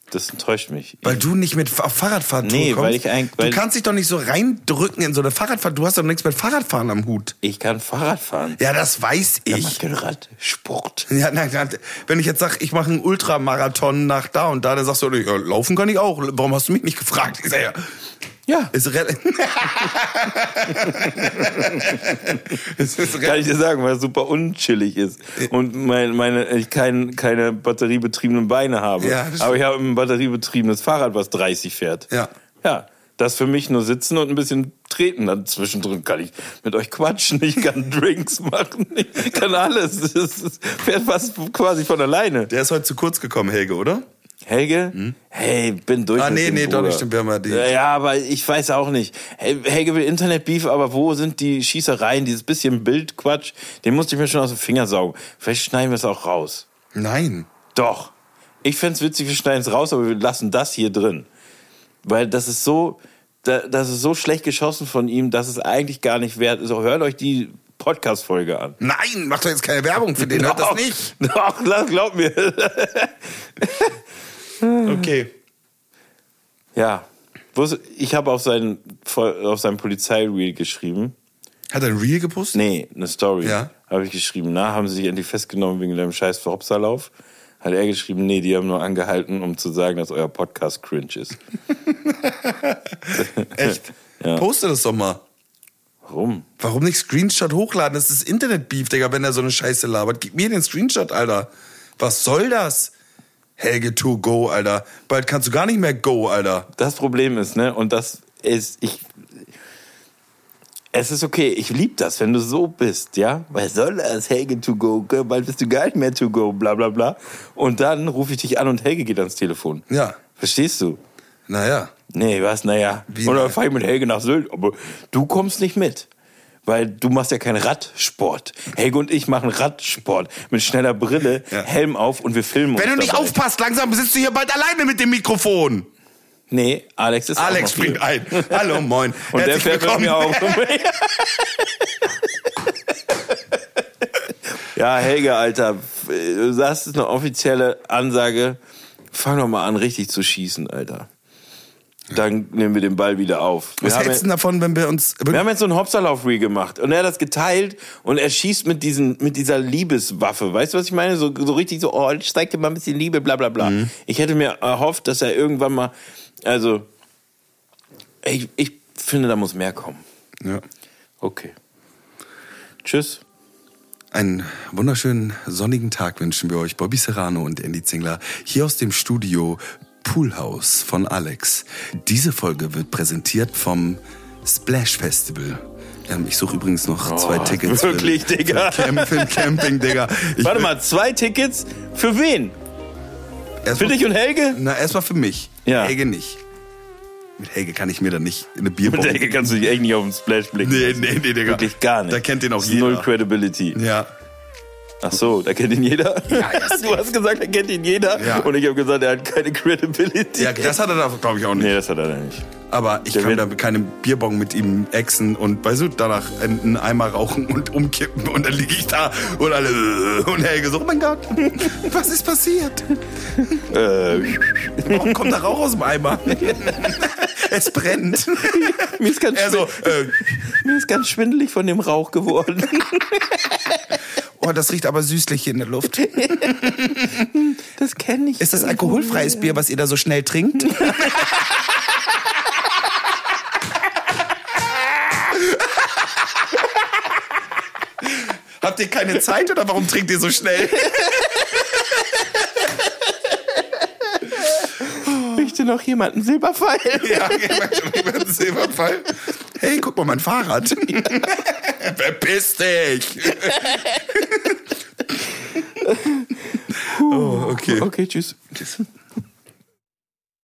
Das enttäuscht mich. Weil du nicht mit auf Fahrradfahrtour Nee, kommst. weil ich eigentlich- weil- Du kannst dich doch nicht so reindrücken in so eine Fahrradfahrt. Du hast doch nichts mit Fahrradfahren am Hut. Ich kann Fahrrad fahren. Ja, das weiß Ich ich. mach kein Radsport. Ja, nein, nein, wenn ich jetzt sage, ich mache einen Ultramarathon nach da und da, dann sagst du, ja, laufen kann ich auch. Warum hast du mich nicht gefragt? Ich sag, ja, Ja. ist relativ. es ist Kann re- ich dir sagen, weil es super unchillig ist. Und mein, meine, ich kein, keine batteriebetriebenen Beine habe. Ja, das Aber ich habe ein batteriebetriebenes Fahrrad, was dreißig fährt. Ja. Ja. Das für mich nur sitzen und ein bisschen treten. Dann zwischendrin kann ich mit euch quatschen, ich kann Drinks machen, ich kann alles. Es fährt fast quasi von alleine. Der ist heute zu kurz gekommen, Helge, oder? Helge? Hey, bin durch. Ah, mit nee, dem nee, doch Bruder. nicht, stimmt, wir haben ja die- Ja, aber ich weiß auch nicht. Hey, Helge will Internetbeef, aber wo sind die Schießereien, dieses bisschen Bildquatsch? Den musste ich mir schon aus dem Finger saugen. Vielleicht schneiden wir es auch raus. Nein. Doch. Ich fänd's witzig, wir schneiden es raus, aber wir lassen das hier drin. Weil das ist so, da- das ist so schlecht geschossen von ihm, dass es eigentlich gar nicht wert ist. Hört euch die Podcast-Folge an. Nein, mach doch jetzt keine Werbung für den, hört das Doch, nicht. Doch, lass- glaub mir. Okay. Ja. Wo ist- Ich habe auf sein, auf sein Polizeireel geschrieben. Hat er ein Reel gepostet? Nee, eine Story. Ja. Habe ich geschrieben. Na, haben sie sich endlich festgenommen wegen deinem scheiß Verhopserlauf? Hat er geschrieben, nee, die haben nur angehalten, um zu sagen, dass euer Podcast cringe ist. Echt? Ja. Poste das doch mal. Warum? Warum nicht Screenshot hochladen? Das ist Internetbeef, Digga, wenn er so eine Scheiße labert. Gib mir den Screenshot, Alter. Was soll das? Helge to go, Alter. Bald kannst du gar nicht mehr go, Alter. Das Problem ist, ne, und das ist, ich, es ist okay, ich lieb das, wenn du so bist, ja? Was soll das, Helge to go, bald bist du gar nicht mehr to go, bla bla bla. Und dann rufe ich dich an und Helge geht ans Telefon. Ja. Verstehst du? Naja. Nee, was, naja. Wie, Und dann naja? fahre ich mit Helge nach Sylt, aber du kommst nicht mit. Weil du machst ja keinen Radsport. Helge und ich machen Radsport mit schneller Brille, Ja. Helm auf und wir filmen uns Wenn du nicht dabei. aufpasst, langsam sitzt du hier bald alleine mit dem Mikrofon. Nee, Alex ist Alex auch noch hier. springt ein. Hallo, moin. Und der Herzlich fährt mit willkommen. mir auch. Ja, Helge, Alter, das ist eine offizielle Ansage. Fang doch mal an, richtig zu schießen, Alter. Dann nehmen wir den Ball wieder auf. Wir Was haben hältst du denn davon, wenn wir uns... Wir haben jetzt so einen Hopserlauf-Reel gemacht und er hat das geteilt und er schießt mit diesen, mit dieser Liebeswaffe. Weißt du, was ich meine? So, so richtig so, oh, ich zeig dir mal ein bisschen Liebe, bla, bla, bla. Mhm. Ich hätte mir erhofft, dass er irgendwann mal, also, ich, ich finde, da muss mehr kommen. Ja. Okay. Tschüss. Einen wunderschönen sonnigen Tag wünschen wir euch, Bobby Serrano und Andy Zingler, hier aus dem Studio Poolhouse von Alex. Diese Folge wird präsentiert vom Splash Festival. Ähm, ich suche übrigens noch zwei Oh, Tickets. wirklich, für, Digga? Für, Camp, für ein Camping, Digga. Ich Warte will- mal, zwei Tickets? Für wen? erst Für mal- dich und Helge? Na, erstmal für mich. Ja. Helge nicht. Mit Helge kann ich mir dann nicht eine Bierbombe... Mit Helge kannst du dich echt nicht auf den Splash blicken. Nee, lassen. nee, nee, Digga. Wirklich gar nicht. Da kennt den auch Das ist jeder. Null Credibility. Ja. Ach so, da kennt ihn jeder? Ja, ja, du hast gesagt, er kennt ihn jeder. Ja. Und ich habe gesagt, er hat keine Credibility. Ja, das hat er da, glaube ich, auch nicht. Nee, das hat er da nicht. Aber ich Der kann wird- da keine Bierbong mit ihm exen und weißt du, danach einen Eimer rauchen und umkippen und dann liege ich da und alle und Helge so, oh mein Gott, was ist passiert? Äh, Warum kommt da Rauch aus dem Eimer? Es brennt. mir, ist ganz Er so, schwindelig, äh, mir ist ganz schwindelig von dem Rauch geworden. oh, das riecht aber süßlich hier in der Luft. Das kenne ich. Ist das alkoholfreies Bier, was ihr da so schnell trinkt? Habt ihr keine Zeit oder warum trinkt ihr so schnell? Möchte noch jemand einen Silberpfeil? Ja, jemand Silberpfeil. Hey, guck mal, mein Fahrrad. Verpiss dich. oh, okay. Okay, tschüss. Tschüss.